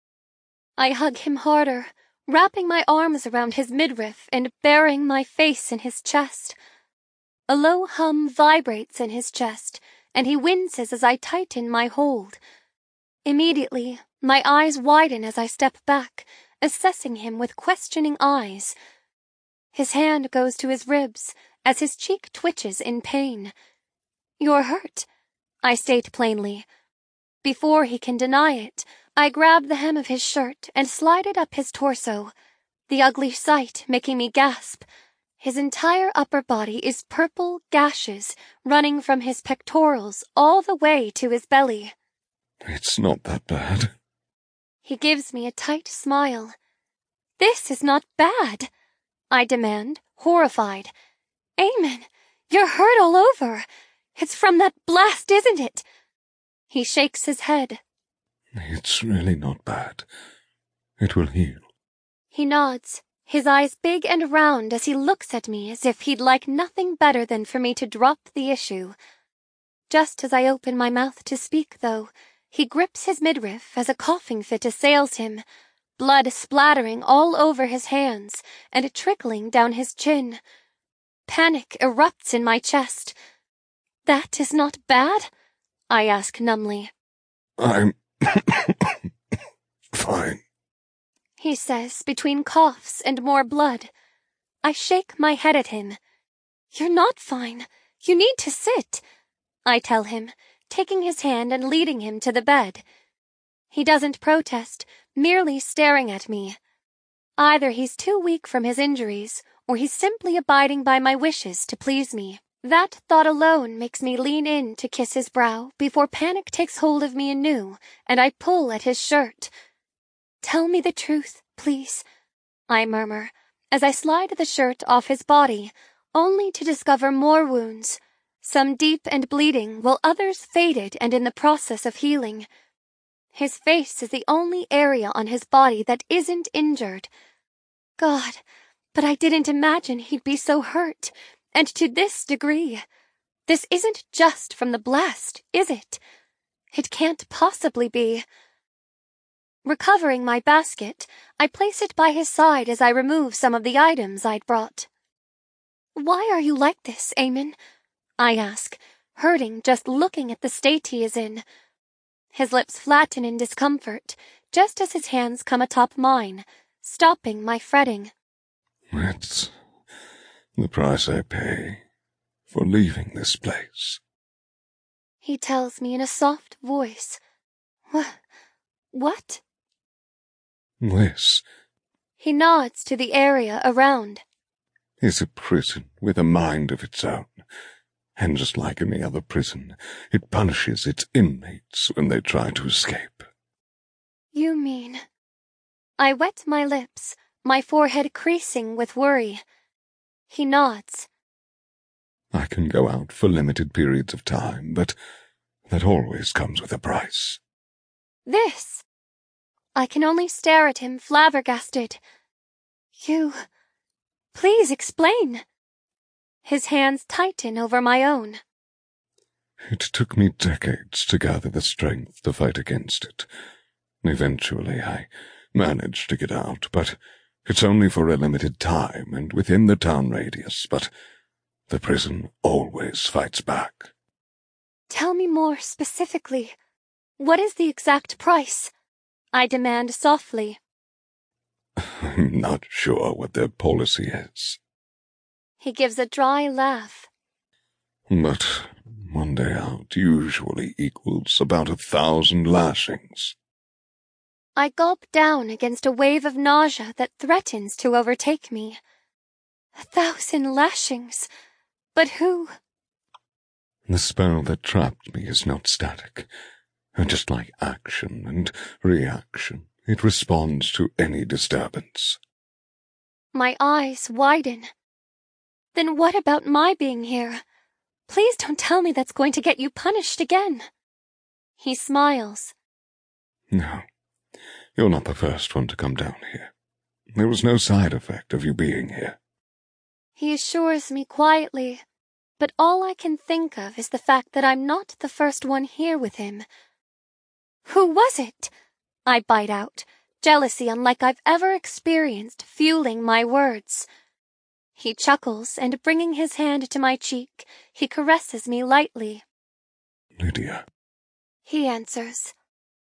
I hug him harder, wrapping my arms around his midriff and burying my face in his chest. A low hum vibrates in his chest, and he winces as I tighten my hold. Immediately, my eyes widen as I step back, assessing him with questioning eyes. His hand goes to his ribs as his cheek twitches in pain. You're hurt, I state plainly. Before he can deny it, I grab the hem of his shirt and slide it up his torso, the ugly sight making me gasp. His entire upper body is purple gashes running from his pectorals all the way to his belly. It's not that bad. He gives me a tight smile. This is not bad, I demand, horrified. Eamon, you're hurt all over. It's from that blast, isn't it? He shakes his head. It's really not bad. It will heal. He nods, his eyes big and round as he looks at me as if he'd like nothing better than for me to drop the issue. Just as I open my mouth to speak, though, he grips his midriff as a coughing fit assails him, blood splattering all over his hands and trickling down his chin. Panic erupts in my chest. That is not bad? I ask numbly. I'm fine, He says between coughs and more blood. I shake my head at him. You're not fine. You need to sit, I tell him, taking his hand and leading him to the bed. He doesn't protest, merely staring at me. Either he's too weak from his injuries, or he's simply abiding by my wishes to please me. That thought alone makes me lean in to kiss his brow before panic takes hold of me anew, and I pull at his shirt. Tell me the truth, please, I murmur, as I slide the shirt off his body, only to discover more wounds, some deep and bleeding, while others faded and in the process of healing. His face is the only area on his body that isn't injured. God, but I didn't imagine he'd be so hurt, and to this degree. This isn't just from the blast, is it? It can't possibly be. Recovering my basket, I place it by his side as I remove some of the items I'd brought. Why are you like this, Eamon? I ask, hurting just looking at the state he is in. His lips flatten in discomfort, just as his hands come atop mine, stopping my fretting. It's the price I pay for leaving this place. He tells me in a soft voice. What? This He nods to the area around. is a prison with a mind of its own, and just like any other prison, it punishes its inmates when they try to escape. You mean... I wet my lips, my forehead creasing with worry. He nods. I can go out for limited periods of time, but that always comes with a price. This... I can only stare at him, flabbergasted. You... Please explain. His hands tighten over my own. It took me decades to gather the strength to fight against it. Eventually, I managed to get out, but it's only for a limited time and within the town radius, but the prison always fights back. Tell me more specifically. What is the exact price? I demand softly. I'm not sure what their policy is. He gives a dry laugh. But 1 day out usually equals about 1,000 lashings. I gulp down against a wave of nausea that threatens to overtake me. 1,000 lashings. But who? The spell that trapped me is not static. Just like action and reaction, it responds to any disturbance. My eyes widen. Then what about my being here? Please don't tell me that's going to get you punished again. He smiles. No, you're not the first one to come down here. There was no side effect of you being here. He assures me quietly, but all I can think of is the fact that I'm not the first one here with him. Who was it? I bite out, jealousy unlike I've ever experienced fueling my words. He chuckles, and bringing his hand to my cheek, he caresses me lightly. Lydia. He answers.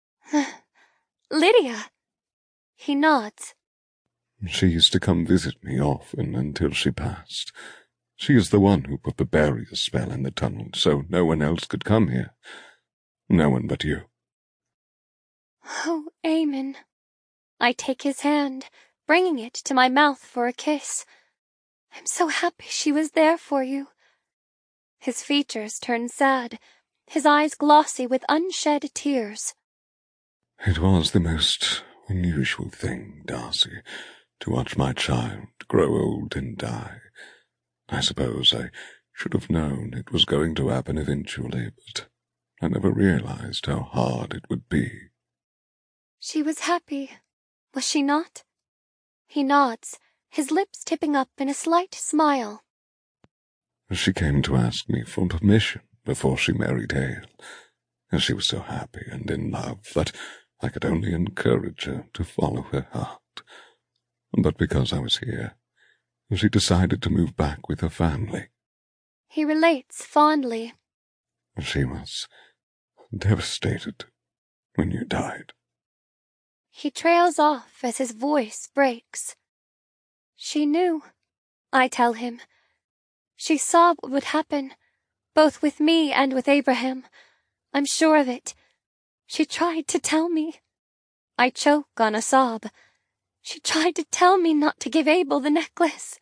Lydia. He nods. She used to come visit me often until she passed. She is the one who put the barrier spell in the tunnel, so no one else could come here. No one but you. Oh, Eamon. I take his hand, bringing it to my mouth for a kiss. I'm so happy she was there for you. His features turn sad, his eyes glossy with unshed tears. It was the most unusual thing, Darcy. to watch my child grow old and die. I suppose I should have known it was going to happen eventually, but I never realized how hard it would be. She was happy, was she not? He nods, his lips tipping up in a slight smile. She came to ask me for permission before she married Hale. She was so happy and in love that I could only encourage her to follow her heart. But because I was here, she decided to move back with her family. He relates fondly. She was devastated when you died. He trails off as his voice breaks. She knew, I tell him. She saw what would happen, both with me and with Abraham. I'm sure of it. She tried to tell me. I choke on a sob. She tried to tell me not to give Abel the necklace.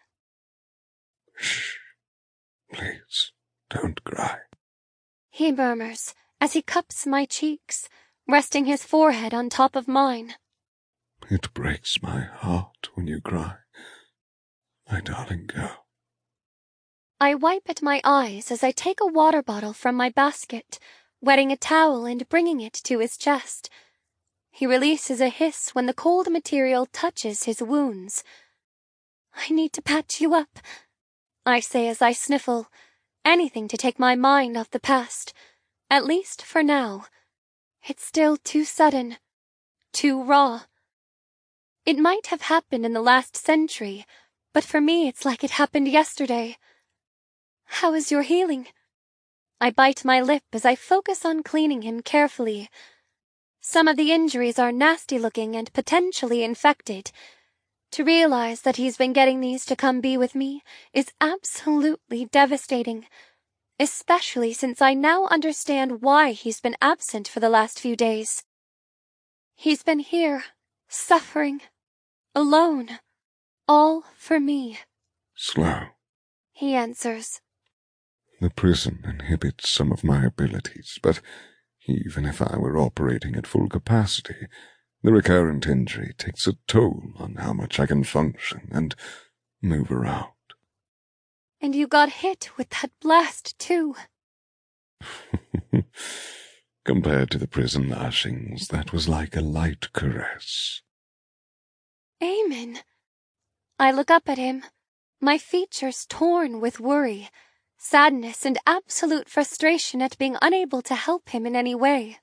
Shh. Please, don't cry. He murmurs as he cups my cheeks, resting his forehead on top of mine. It breaks my heart when you cry. My darling girl. I wipe at my eyes as I take a water bottle from my basket, wetting a towel and bringing it to his chest. He releases a hiss when the cold material touches his wounds. I need to patch you up, I say as I sniffle, anything to take my mind off the past, at least for now. It's still too sudden, too raw. It might have happened in the last century, but for me it's like it happened yesterday. How is your healing? I bite my lip as I focus on cleaning him carefully. Some of the injuries are nasty looking and potentially infected. To realize that he's been getting these to come be with me is absolutely devastating, especially since I now understand why he's been absent for the last few days. He's been here, suffering, alone, all for me. Slow. He answers. The prison inhibits some of my abilities, but even if I were operating at full capacity, the recurrent injury takes a toll on how much I can function and move around. And you got hit with that blast, too. Compared to the prison lashings, that was like a light caress. Eamon. I look up at him, my features torn with worry, sadness and absolute frustration at being unable to help him in any way.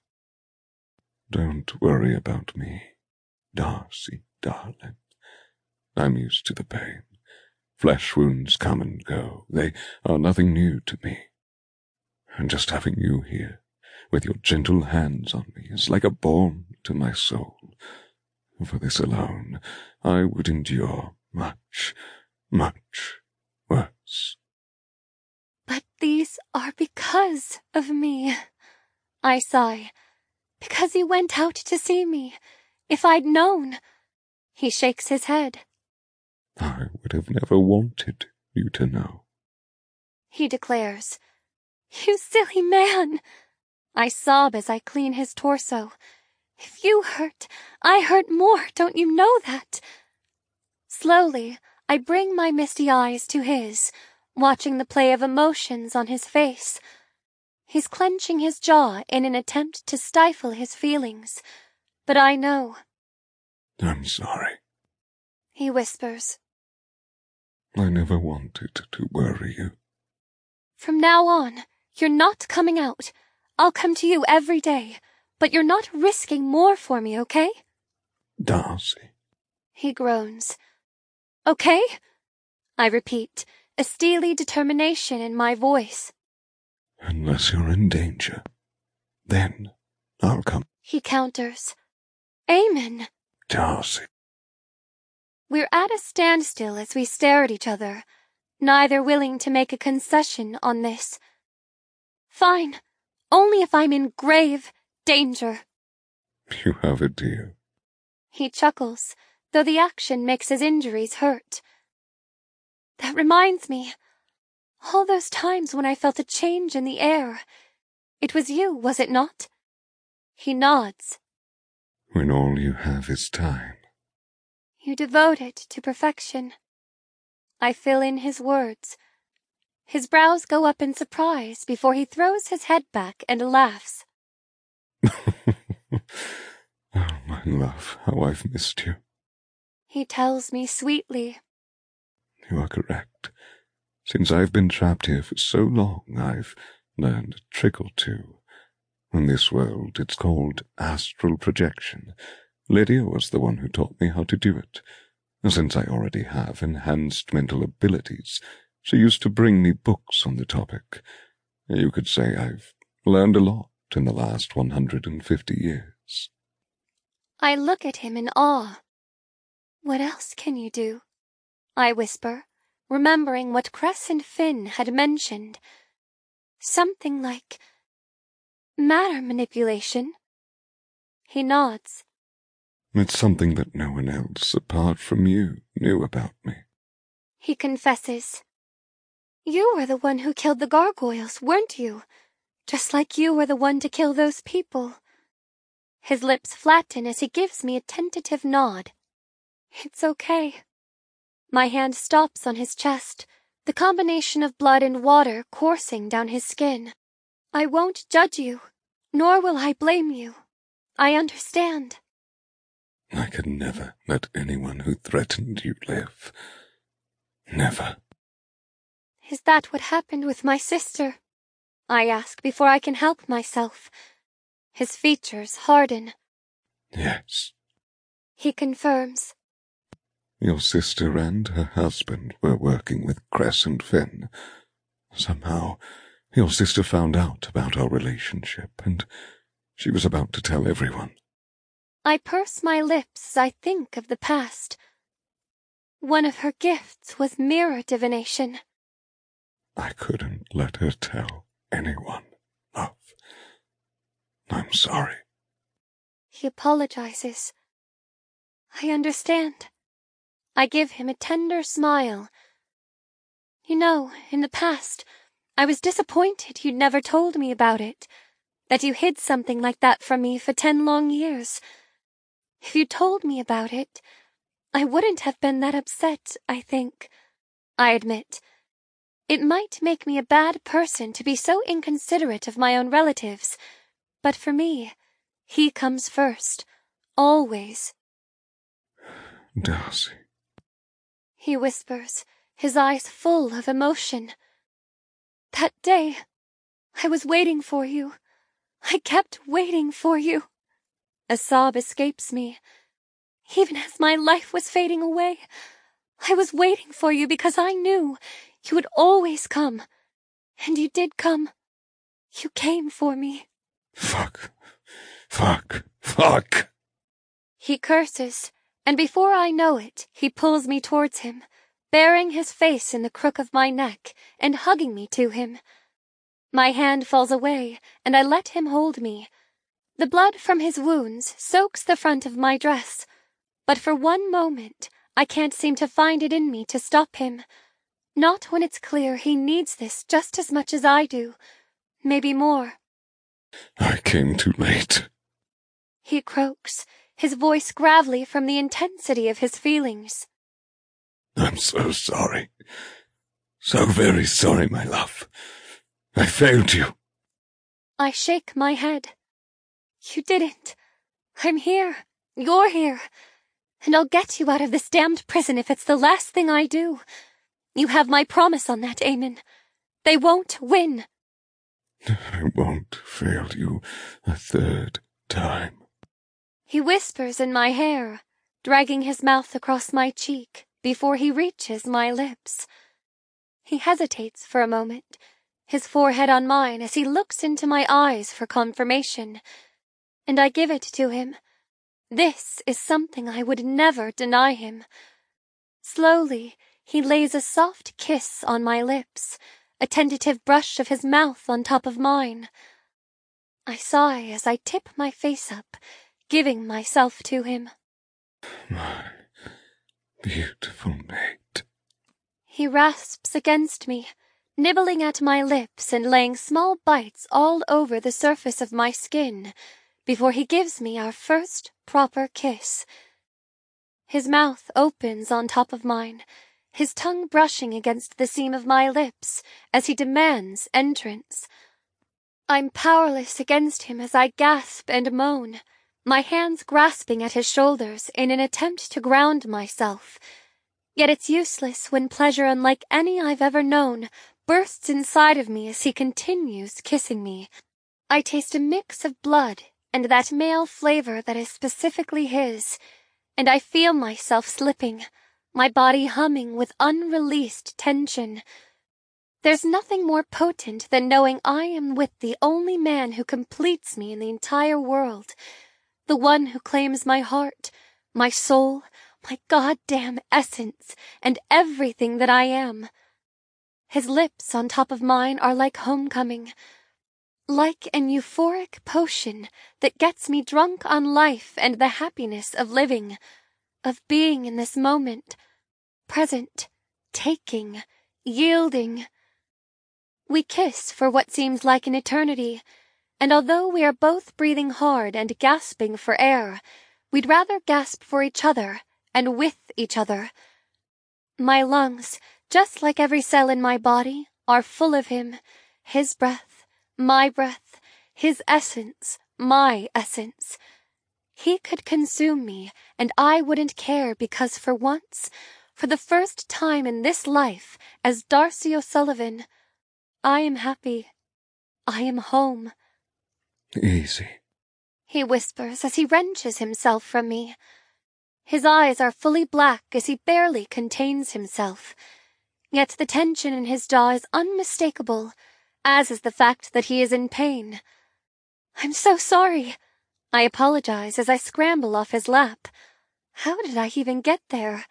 Don't worry about me, Darcy, darling. I'm used to the pain. Flesh wounds come and go. They are nothing new to me. And just having you here, with your gentle hands on me, is like a balm to my soul. For this alone, I would endure much, much worse. But these are because of me, I sigh. Because you went out to see me. If I'd known. He shakes his head. I would have never wanted you to know. He declares. You silly man. I sob as I clean his torso. If you hurt, I hurt more, don't you know that? Slowly, I bring my misty eyes to his, watching the play of emotions on his face. He's clenching his jaw in an attempt to stifle his feelings, but I know. I'm sorry. He whispers. I never wanted to worry you. From now on, you're not coming out. I'll come to you every day, but you're not risking more for me, okay? Darcy. He groans. Okay? I repeat, a steely determination in my voice. Unless you're in danger, then I'll come. He counters. Eamon. Darcy. We're at a standstill as we stare at each other, neither willing to make a concession on this. Fine, only if I'm in grave danger. You have a deal. He chuckles, though the action makes his injuries hurt. That reminds me. All those times when I felt a change in the air. It was you, was it not? He nods. When all you have is time. You devote it to perfection. I fill in his words. His brows go up in surprise before he throws his head back and laughs. Oh, my love, how I've missed you. He tells me sweetly. You are correct. Since I've been trapped here for so long, I've learned a trick or two. In this world, it's called astral projection. Lydia was the one who taught me how to do it. Since I already have enhanced mental abilities, she used to bring me books on the topic. You could say I've learned a lot in the last 150 years. I look at him in awe. What else can you do? I whisper, remembering what Cress and Finn had mentioned. Something like matter manipulation. He nods. It's something that no one else apart from you knew about me. He confesses. You were the one who killed the gargoyles, weren't you? Just like you were the one to kill those people. His lips flatten as he gives me a tentative nod. It's okay. My hand stops on his chest, the combination of blood and water coursing down his skin. I won't judge you, nor will I blame you. I understand. I could never let anyone who threatened you live. Never. Is that what happened with my sister? I ask before I can help myself. His features harden. Yes. He confirms. Your sister and her husband were working with Cress and Finn. Somehow, your sister found out about our relationship, and she was about to tell everyone. I purse my lips as I think of the past. One of her gifts was mirror divination. I couldn't let her tell anyone, love. I'm sorry. He apologizes. I understand. I give him a tender smile. You know, in the past, I was disappointed you'd never told me about it, that you hid something like that from me for 10 long years. If you told me about it, I wouldn't have been that upset, I think. I admit. It might make me a bad person to be so inconsiderate of my own relatives, but for me, he comes first, always. Darcy. He whispers, his eyes full of emotion. That day, I was waiting for you. I kept waiting for you. A sob escapes me. Even as my life was fading away, I was waiting for you because I knew you would always come. And you did come. You came for me. Fuck. He curses, and before I know it, he pulls me towards him, burying his face in the crook of my neck and hugging me to him. My hand falls away, and I let him hold me. The blood from his wounds soaks the front of my dress, but for one moment, I can't seem to find it in me to stop him. Not when it's clear he needs this just as much as I do, maybe more. I came too late. He croaks, his voice gravelly from the intensity of his feelings. I'm so sorry. So very sorry, my love. I failed you. I shake my head. You didn't. I'm here. You're here. And I'll get you out of this damned prison if it's the last thing I do. You have my promise on that, Eamon. They won't win. I won't fail you a third time. He whispers in my hair, dragging his mouth across my cheek before he reaches my lips. He hesitates for a moment, his forehead on mine as he looks into my eyes for confirmation, and I give it to him. This is something I would never deny him. Slowly, he lays a soft kiss on my lips, a tentative brush of his mouth on top of mine. I sigh as I tip my face up, giving myself to him. My beautiful mate. He rasps against me, nibbling at my lips and laying small bites all over the surface of my skin before he gives me our first proper kiss. His mouth opens on top of mine, his tongue brushing against the seam of my lips as he demands entrance. I'm powerless against him as I gasp and moan, my hands grasping at his shoulders in an attempt to ground myself. Yet it's useless when pleasure unlike any I've ever known bursts inside of me as he continues kissing me. I taste a mix of blood and that male flavor that is specifically his, and I feel myself slipping, my body humming with unreleased tension. There's nothing more potent than knowing I am with the only man who completes me in the entire world, the one who claims my heart, my soul, my goddamn essence, and everything that I am. His lips on top of mine are like homecoming, like an euphoric potion that gets me drunk on life and the happiness of living, of being in this moment, present, taking, yielding. We kiss for what seems like an eternity, and although we are both breathing hard and gasping for air, we'd rather gasp for each other and with each other. My lungs, just like every cell in my body, are full of him, his breath, my breath, his essence, my essence. He could consume me, and I wouldn't care because for once, for the first time in this life, as Darcy O'Sullivan, I am happy. I am home. Easy, he whispers as he wrenches himself from me. His eyes are fully black as he barely contains himself. Yet the tension in his jaw is unmistakable, as is the fact that he is in pain. I'm so sorry. I apologize as I scramble off his lap. How did I even get there?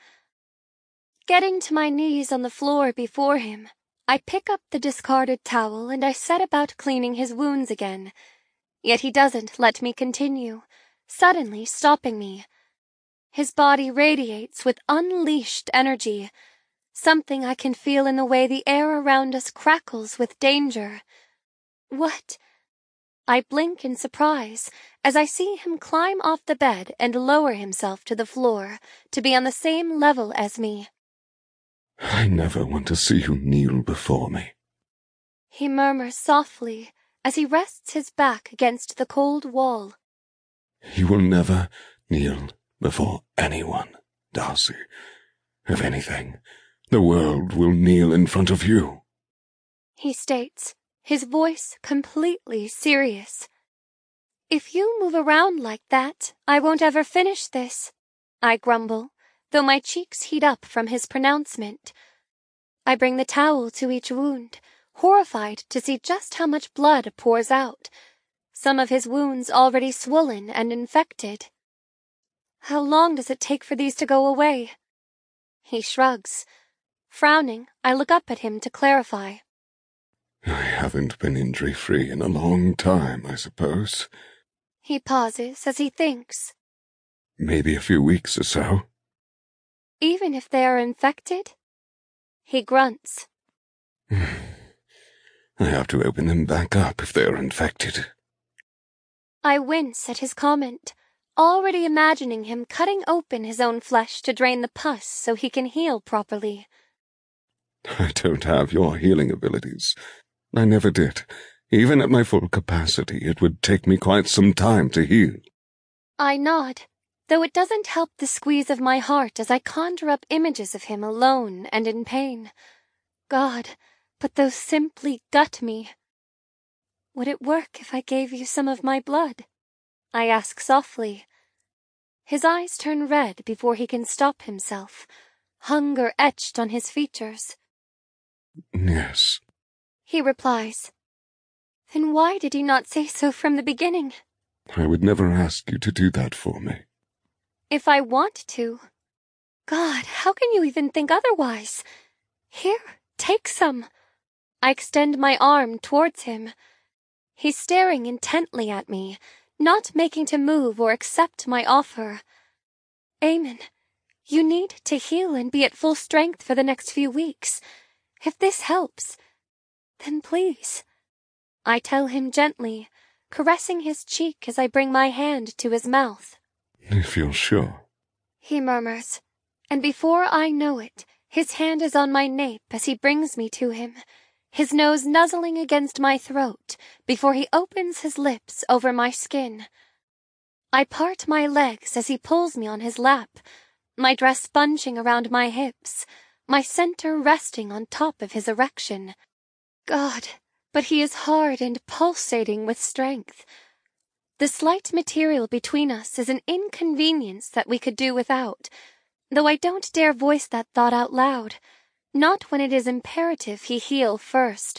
Getting to my knees on the floor before him, I pick up the discarded towel and I set about cleaning his wounds again. Yet he doesn't let me continue, suddenly stopping me. His body radiates with unleashed energy, something I can feel in the way the air around us crackles with danger. What? I blink in surprise as I see him climb off the bed and lower himself to the floor to be on the same level as me. I never want to see you kneel before me, he murmurs softly as he rests his back against the cold wall. You will never kneel before anyone, Darcy. If anything, the world will kneel in front of you, he states, his voice completely serious. If you move around like that, I won't ever finish this, I grumble, though my cheeks heat up from his pronouncement. I bring the towel to each wound, horrified to see just how much blood pours out, some of his wounds already swollen and infected. How long does it take for these to go away? He shrugs. Frowning, I look up at him to clarify. I haven't been injury-free in a long time, I suppose. He pauses as he thinks. Maybe a few weeks or so. Even if they are infected? He grunts. I have to open them back up if they are infected. I wince at his comment, already imagining him cutting open his own flesh to drain the pus so he can heal properly. I don't have your healing abilities. I never did. Even at my full capacity, it would take me quite some time to heal. I nod, though it doesn't help the squeeze of my heart as I conjure up images of him alone and in pain. God, but those simply gut me. Would it work if I gave you some of my blood? I ask softly. His eyes turn red before he can stop himself, hunger etched on his features. Yes, he replies. Then why did he not say so from the beginning? I would never ask you to do that for me. If I want to. God, how can you even think otherwise? Here, take some. I extend my arm towards him. He's staring intently at me, not making to move or accept my offer. Eamon, you need to heal and be at full strength for the next few weeks. If this helps, then please. I tell him gently, caressing his cheek as I bring my hand to his mouth. If you're sure. he murmurs, and before I know it, his hand is on my nape as he brings me to him, his nose nuzzling against my throat before he opens his lips over my skin. I part my legs as he pulls me on his lap, my dress bunching around my hips, my center resting on top of his erection. God, but he is hard and pulsating with strength. The slight material between us is an inconvenience that we could do without, though I don't dare voice that thought out loud, not when it is imperative he heal first.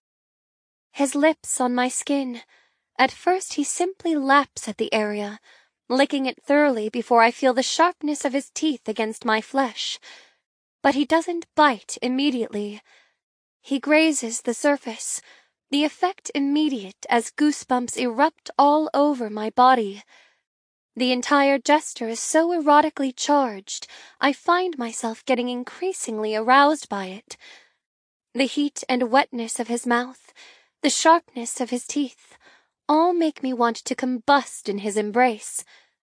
His lips on my skin. At first he simply laps at the area, licking it thoroughly before I feel the sharpness of his teeth against my flesh. But he doesn't bite immediately. He grazes the surface, the effect immediate as goosebumps erupt all over my body. The entire gesture is so erotically charged, I find myself getting increasingly aroused by it. The heat and wetness of his mouth, the sharpness of his teeth, all make me want to combust in his embrace.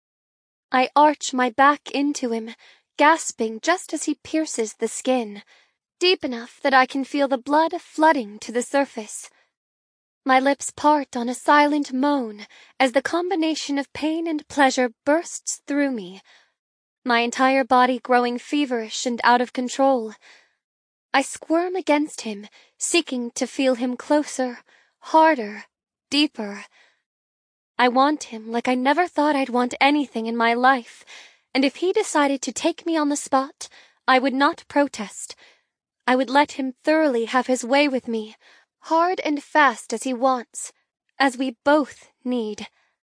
I arch my back into him, gasping just as he pierces the skin, deep enough that I can feel the blood flooding to the surface. My lips part on a silent moan as the combination of pain and pleasure bursts through me, my entire body growing feverish and out of control. I squirm against him, seeking to feel him closer, harder, deeper. I want him like I never thought I'd want anything in my life, and if he decided to take me on the spot, I would not protest. I would let him thoroughly have his way with me, hard and fast as he wants, as we both need.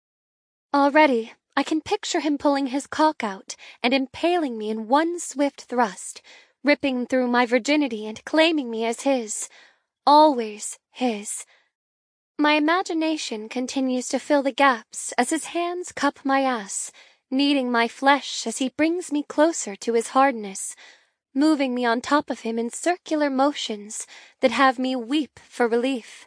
Already, I can picture him pulling his cock out and impaling me in one swift thrust, ripping through my virginity and claiming me as his, always his. My imagination continues to fill the gaps as his hands cup my ass, kneading my flesh as he brings me closer to his hardness, moving me on top of him in circular motions that have me weep for relief.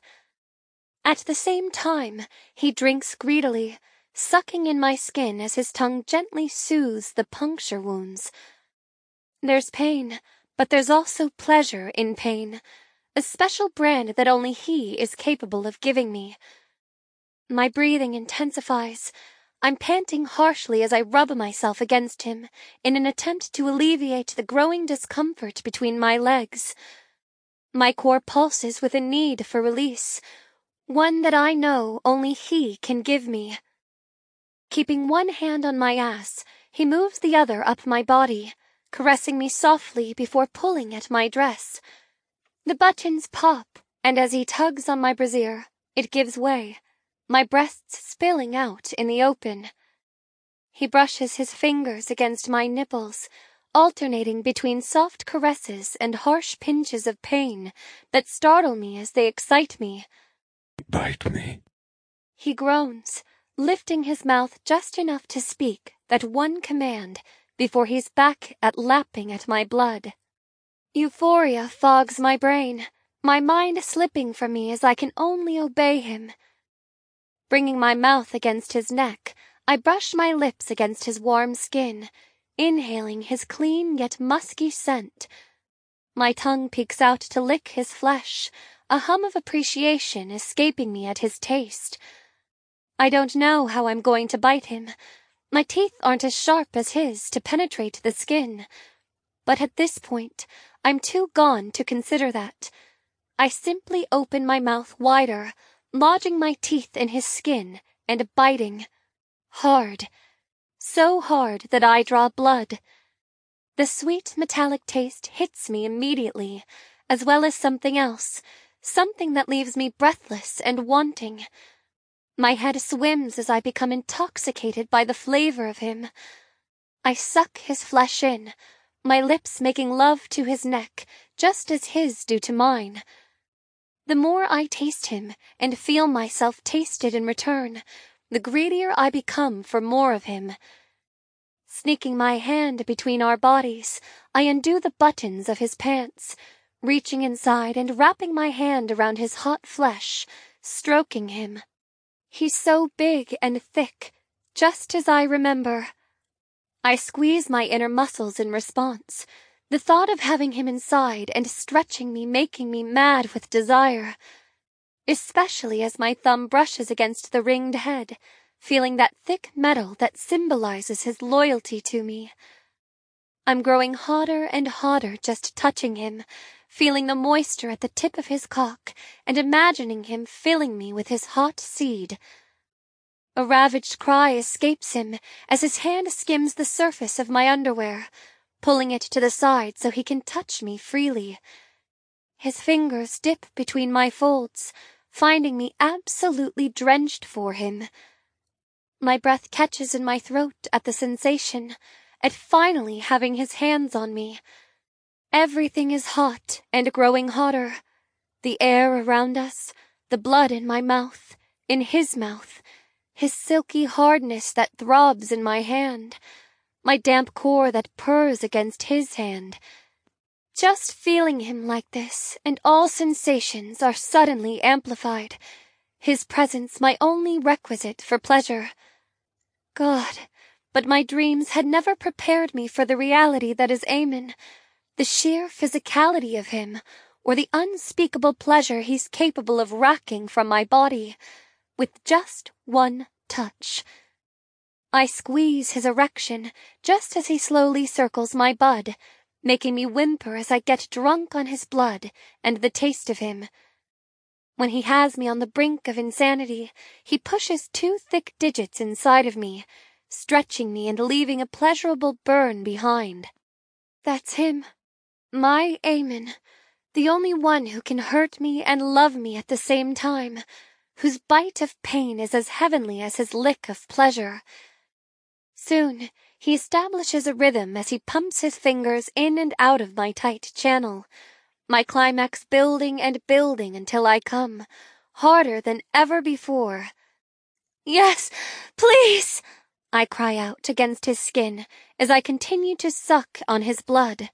At the same time, he drinks greedily, sucking in my skin as his tongue gently soothes the puncture wounds. There's pain, but there's also pleasure in pain, a special brand that only he is capable of giving me. My breathing intensifies. I'm panting harshly as I rub myself against him in an attempt to alleviate the growing discomfort between my legs. My core pulses with a need for release, one that I know only he can give me. Keeping one hand on my ass, he moves the other up my body, caressing me softly before pulling at my dress. The buttons pop, and as he tugs on my brassiere, it gives way, my breasts spilling out in the open. He brushes his fingers against my nipples, alternating between soft caresses and harsh pinches of pain that startle me as they excite me. Bite me. He groans, lifting his mouth just enough to speak that one command before he's back at lapping at my blood. Euphoria fogs my brain, my mind slipping from me as I can only obey him. Bringing my mouth against his neck, I brush my lips against his warm skin, inhaling his clean yet musky scent. My tongue peeks out to lick his flesh, a hum of appreciation escaping me at his taste. I don't know how I'm going to bite him. My teeth aren't as sharp as his to penetrate the skin. But at this point, I'm too gone to consider that. I simply open my mouth wider, lodging my teeth in his skin and biting. Hard. So hard that I draw blood. The sweet metallic taste hits me immediately, as well as something else, something that leaves me breathless and wanting. My head swims as I become intoxicated by the flavor of him. I suck his flesh in, my lips making love to his neck, just as his do to mine. The more I taste him and feel myself tasted in return, the greedier I become for more of him. Sneaking my hand between our bodies, I undo the buttons of his pants, reaching inside and wrapping my hand around his hot flesh, stroking him. He's so big and thick, just as I remember. I squeeze my inner muscles in response, the thought of having him inside and stretching me making me mad with desire, especially as my thumb brushes against the ringed head, feeling that thick metal that symbolizes his loyalty to me. I'm growing hotter and hotter just touching him, feeling the moisture at the tip of his cock and imagining him filling me with his hot seed. A ravaged cry escapes him as his hand skims the surface of my underwear, pulling it to the side so he can touch me freely. His fingers dip between my folds, finding me absolutely drenched for him. My breath catches in my throat at the sensation, at finally having his hands on me. Everything is hot and growing hotter. The air around us, the blood in my mouth, in his mouth, his silky hardness that throbs in my hand, my damp core that purrs against his hand. Just feeling him like this, and all sensations are suddenly amplified, his presence my only requisite for pleasure. God, but my dreams had never prepared me for the reality that is Eamon, the sheer physicality of him, or the unspeakable pleasure he's capable of racking from my body, with just one touch. I squeeze his erection just as he slowly circles my bud, making me whimper as I get drunk on his blood and the taste of him. When he has me on the brink of insanity, he pushes 2 thick digits inside of me, stretching me and leaving a pleasurable burn behind. That's him, my Eamon, the only one who can hurt me and love me at the same time, whose bite of pain is as heavenly as his lick of pleasure. Soon, he establishes a rhythm as he pumps his fingers in and out of my tight channel, my climax building and building until I come, harder than ever before. Yes, please! I cry out against his skin as I continue to suck on his blood.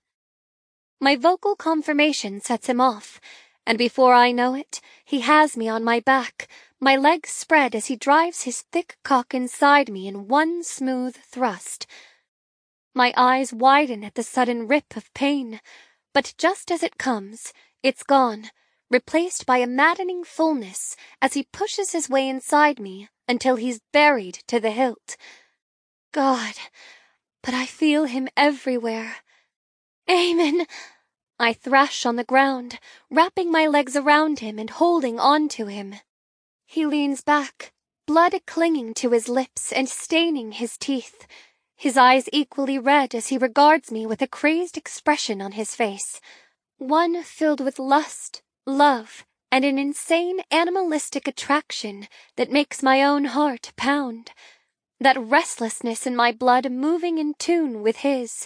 My vocal confirmation sets him off, and before I know it, he has me on my back, my legs spread as he drives his thick cock inside me in one smooth thrust. My eyes widen at the sudden rip of pain, but just as it comes, it's gone, replaced by a maddening fullness as he pushes his way inside me until he's buried to the hilt. God, but I feel him everywhere. Eamon! I thrash on the ground, wrapping my legs around him and holding on to him. He leans back, blood clinging to his lips and staining his teeth, his eyes equally red as he regards me with a crazed expression on his face, one filled with lust, love, and an insane animalistic attraction that makes my own heart pound, that restlessness in my blood moving in tune with his.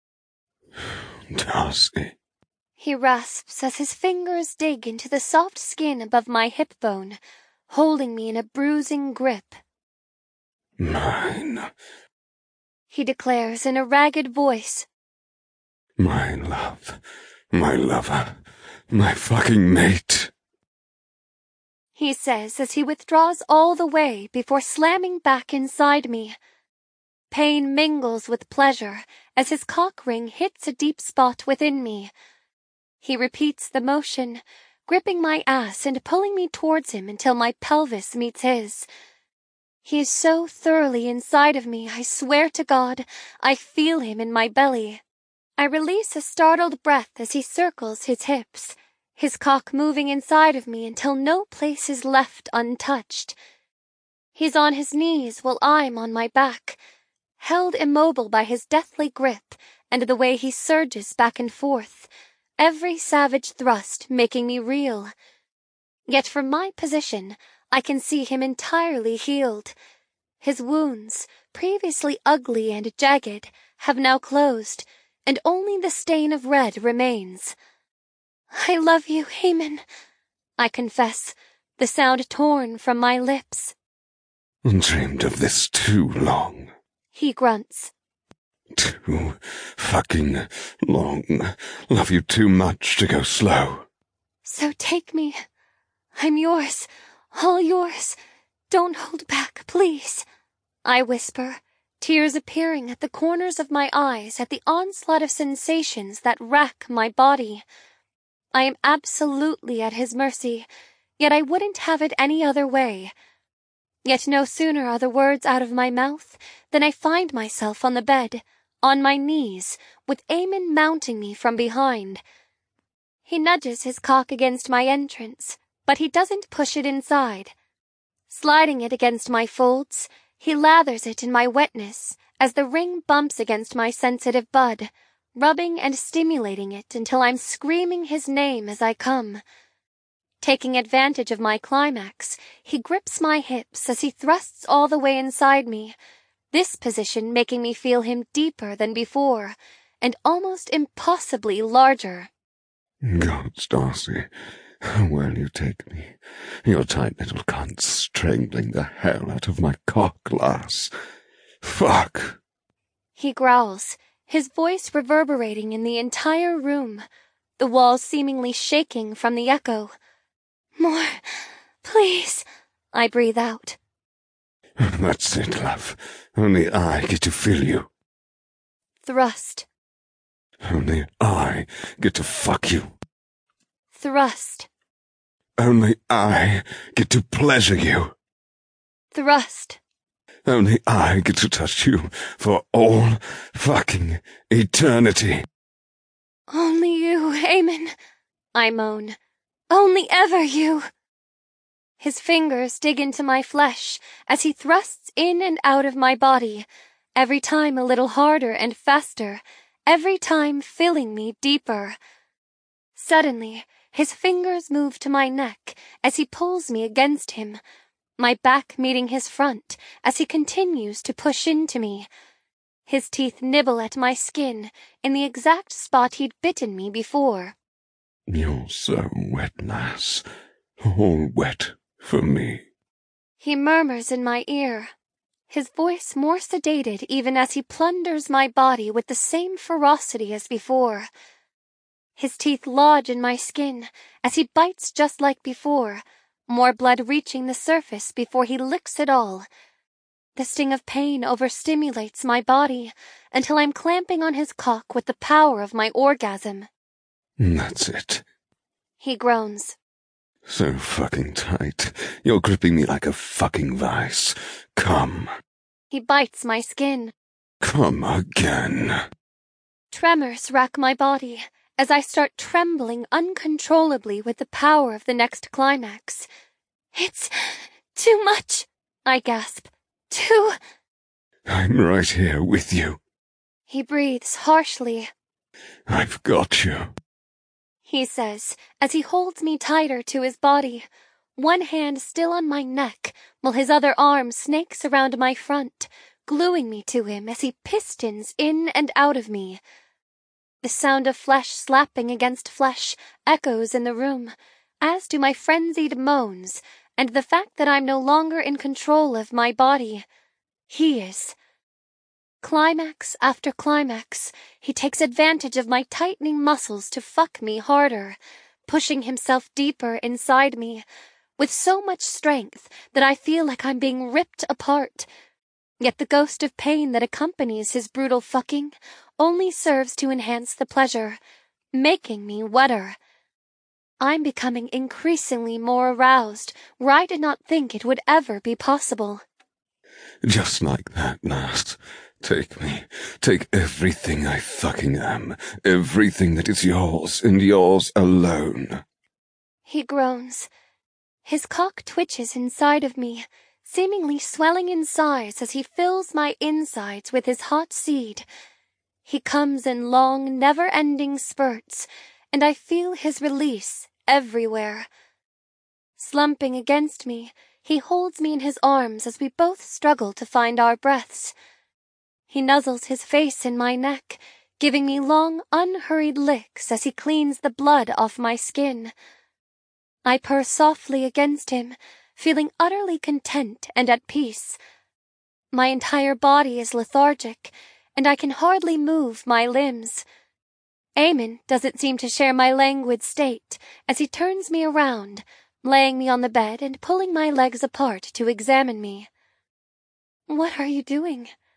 Darcy. He rasps as his fingers dig into the soft skin above my hip bone, holding me in a bruising grip. Mine. He declares in a ragged voice. My love. My lover. My fucking mate. He says as he withdraws all the way before slamming back inside me. Pain mingles with pleasure as his cock ring hits a deep spot within me. He repeats the motion, gripping my ass and pulling me towards him until my pelvis meets his. He is so thoroughly inside of me, I swear to God, I feel him in my belly. I release a startled breath as he circles his hips, his cock moving inside of me until no place is left untouched. He's on his knees while I'm on my back, held immobile by his deathly grip and the way he surges back and forth, every savage thrust making me reel. Yet from my position, I can see him entirely healed. His wounds, previously ugly and jagged, have now closed, and only the stain of red remains. I love you, Eamon, I confess, the sound torn from my lips. Dreamed of this too long. He grunts. Too fucking long. Love you too much to go slow. So take me. I'm yours, all yours. Don't hold back, please, I whisper, tears appearing at the corners of my eyes at the onslaught of sensations that rack my body. I am absolutely at his mercy, yet I wouldn't have it any other way. Yet no sooner are the words out of my mouth than I find myself on the bed, on my knees, with Eamon mounting me from behind. He nudges his cock against my entrance, but he doesn't push it inside. Sliding it against my folds, he lathers it in my wetness as the ring bumps against my sensitive bud, rubbing and stimulating it until I'm screaming his name as I come. Taking advantage of my climax, he grips my hips as he thrusts all the way inside me, this position making me feel him deeper than before, and almost impossibly larger. God, Darcy, how well you take me. Your tight little cunt's strangling the hell out of my cock, lass. Fuck! He growls, his voice reverberating in the entire room, the walls seemingly shaking from the echo. More, please, I breathe out. That's it, love. Only I get to feel you. Thrust. Only I get to fuck you. Thrust. Only I get to pleasure you. Thrust. Only I get to touch you for all fucking eternity. Only you, Eamon, I moan. Only ever you. His fingers dig into my flesh as he thrusts in and out of my body, every time a little harder and faster, every time filling me deeper. Suddenly, his fingers move to my neck as he pulls me against him, my back meeting his front as he continues to push into me. His teeth nibble at my skin in the exact spot he'd bitten me before. You're so wet, lass. All wet for me. He murmurs in my ear, his voice more sedated even as he plunders my body with the same ferocity as before. His teeth lodge in my skin as he bites just like before, more blood reaching the surface before he licks it all. The sting of pain overstimulates my body until I'm clamping on his cock with the power of my orgasm. That's it. He groans. So fucking tight. You're gripping me like a fucking vice. Come. He bites my skin. Come again. Tremors rack my body as I start trembling uncontrollably with the power of the next climax. It's too much, I gasp. Too... I'm right here with you. He breathes harshly. I've got you. He says, as he holds me tighter to his body, one hand still on my neck, while his other arm snakes around my front, gluing me to him as he pistons in and out of me. The sound of flesh slapping against flesh echoes in the room, as do my frenzied moans, and the fact that I'm no longer in control of my body. He is. Climax after climax, he takes advantage of my tightening muscles to fuck me harder, pushing himself deeper inside me, with so much strength that I feel like I'm being ripped apart. Yet the ghost of pain that accompanies his brutal fucking only serves to enhance the pleasure, making me wetter. I'm becoming increasingly more aroused, where I did not think it would ever be possible. Just like that, lass. Take me. Take everything I fucking am. Everything that is yours and yours alone. He groans. His cock twitches inside of me, seemingly swelling in size as he fills my insides with his hot seed. He comes in long, never-ending spurts, and I feel his release everywhere. Slumping against me, he holds me in his arms as we both struggle to find our breaths. He nuzzles his face in my neck, giving me long, unhurried licks as he cleans the blood off my skin. I purr softly against him, feeling utterly content and at peace. My entire body is lethargic, and I can hardly move my limbs. Eamon doesn't seem to share my languid state as he turns me around, laying me on the bed and pulling my legs apart to examine me. "What are you doing?"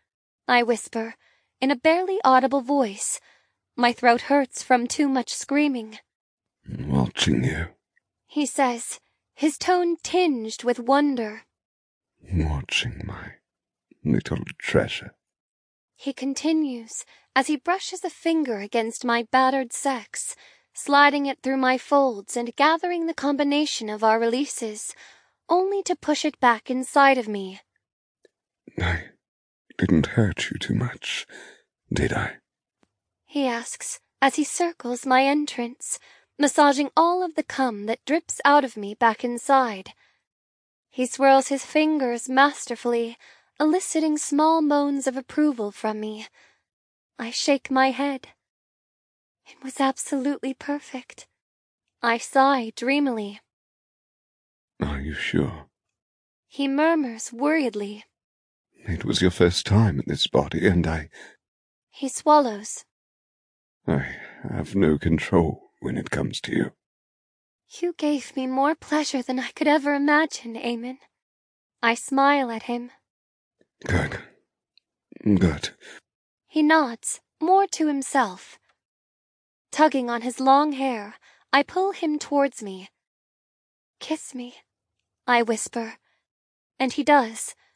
I whisper, in a barely audible voice. My throat hurts from too much screaming. Watching you. He says, his tone tinged with wonder. Watching my little treasure. He continues as he brushes a finger against my battered sex, sliding it through my folds and gathering the combination of our releases, only to push it back inside of me. I didn't hurt you too much, did I? He asks as he circles my entrance, massaging all of the cum that drips out of me back inside. He swirls his fingers masterfully, eliciting small moans of approval from me. I shake my head. It was absolutely perfect. I sigh dreamily. Are you sure? He murmurs worriedly. It was your first time in this body, and He swallows. I have no control when it comes to you. You gave me more pleasure than I could ever imagine, Eamon. I smile at him. Good. Good. He nods, more to himself. Tugging on his long hair, I pull him towards me. Kiss me, I whisper, and he does,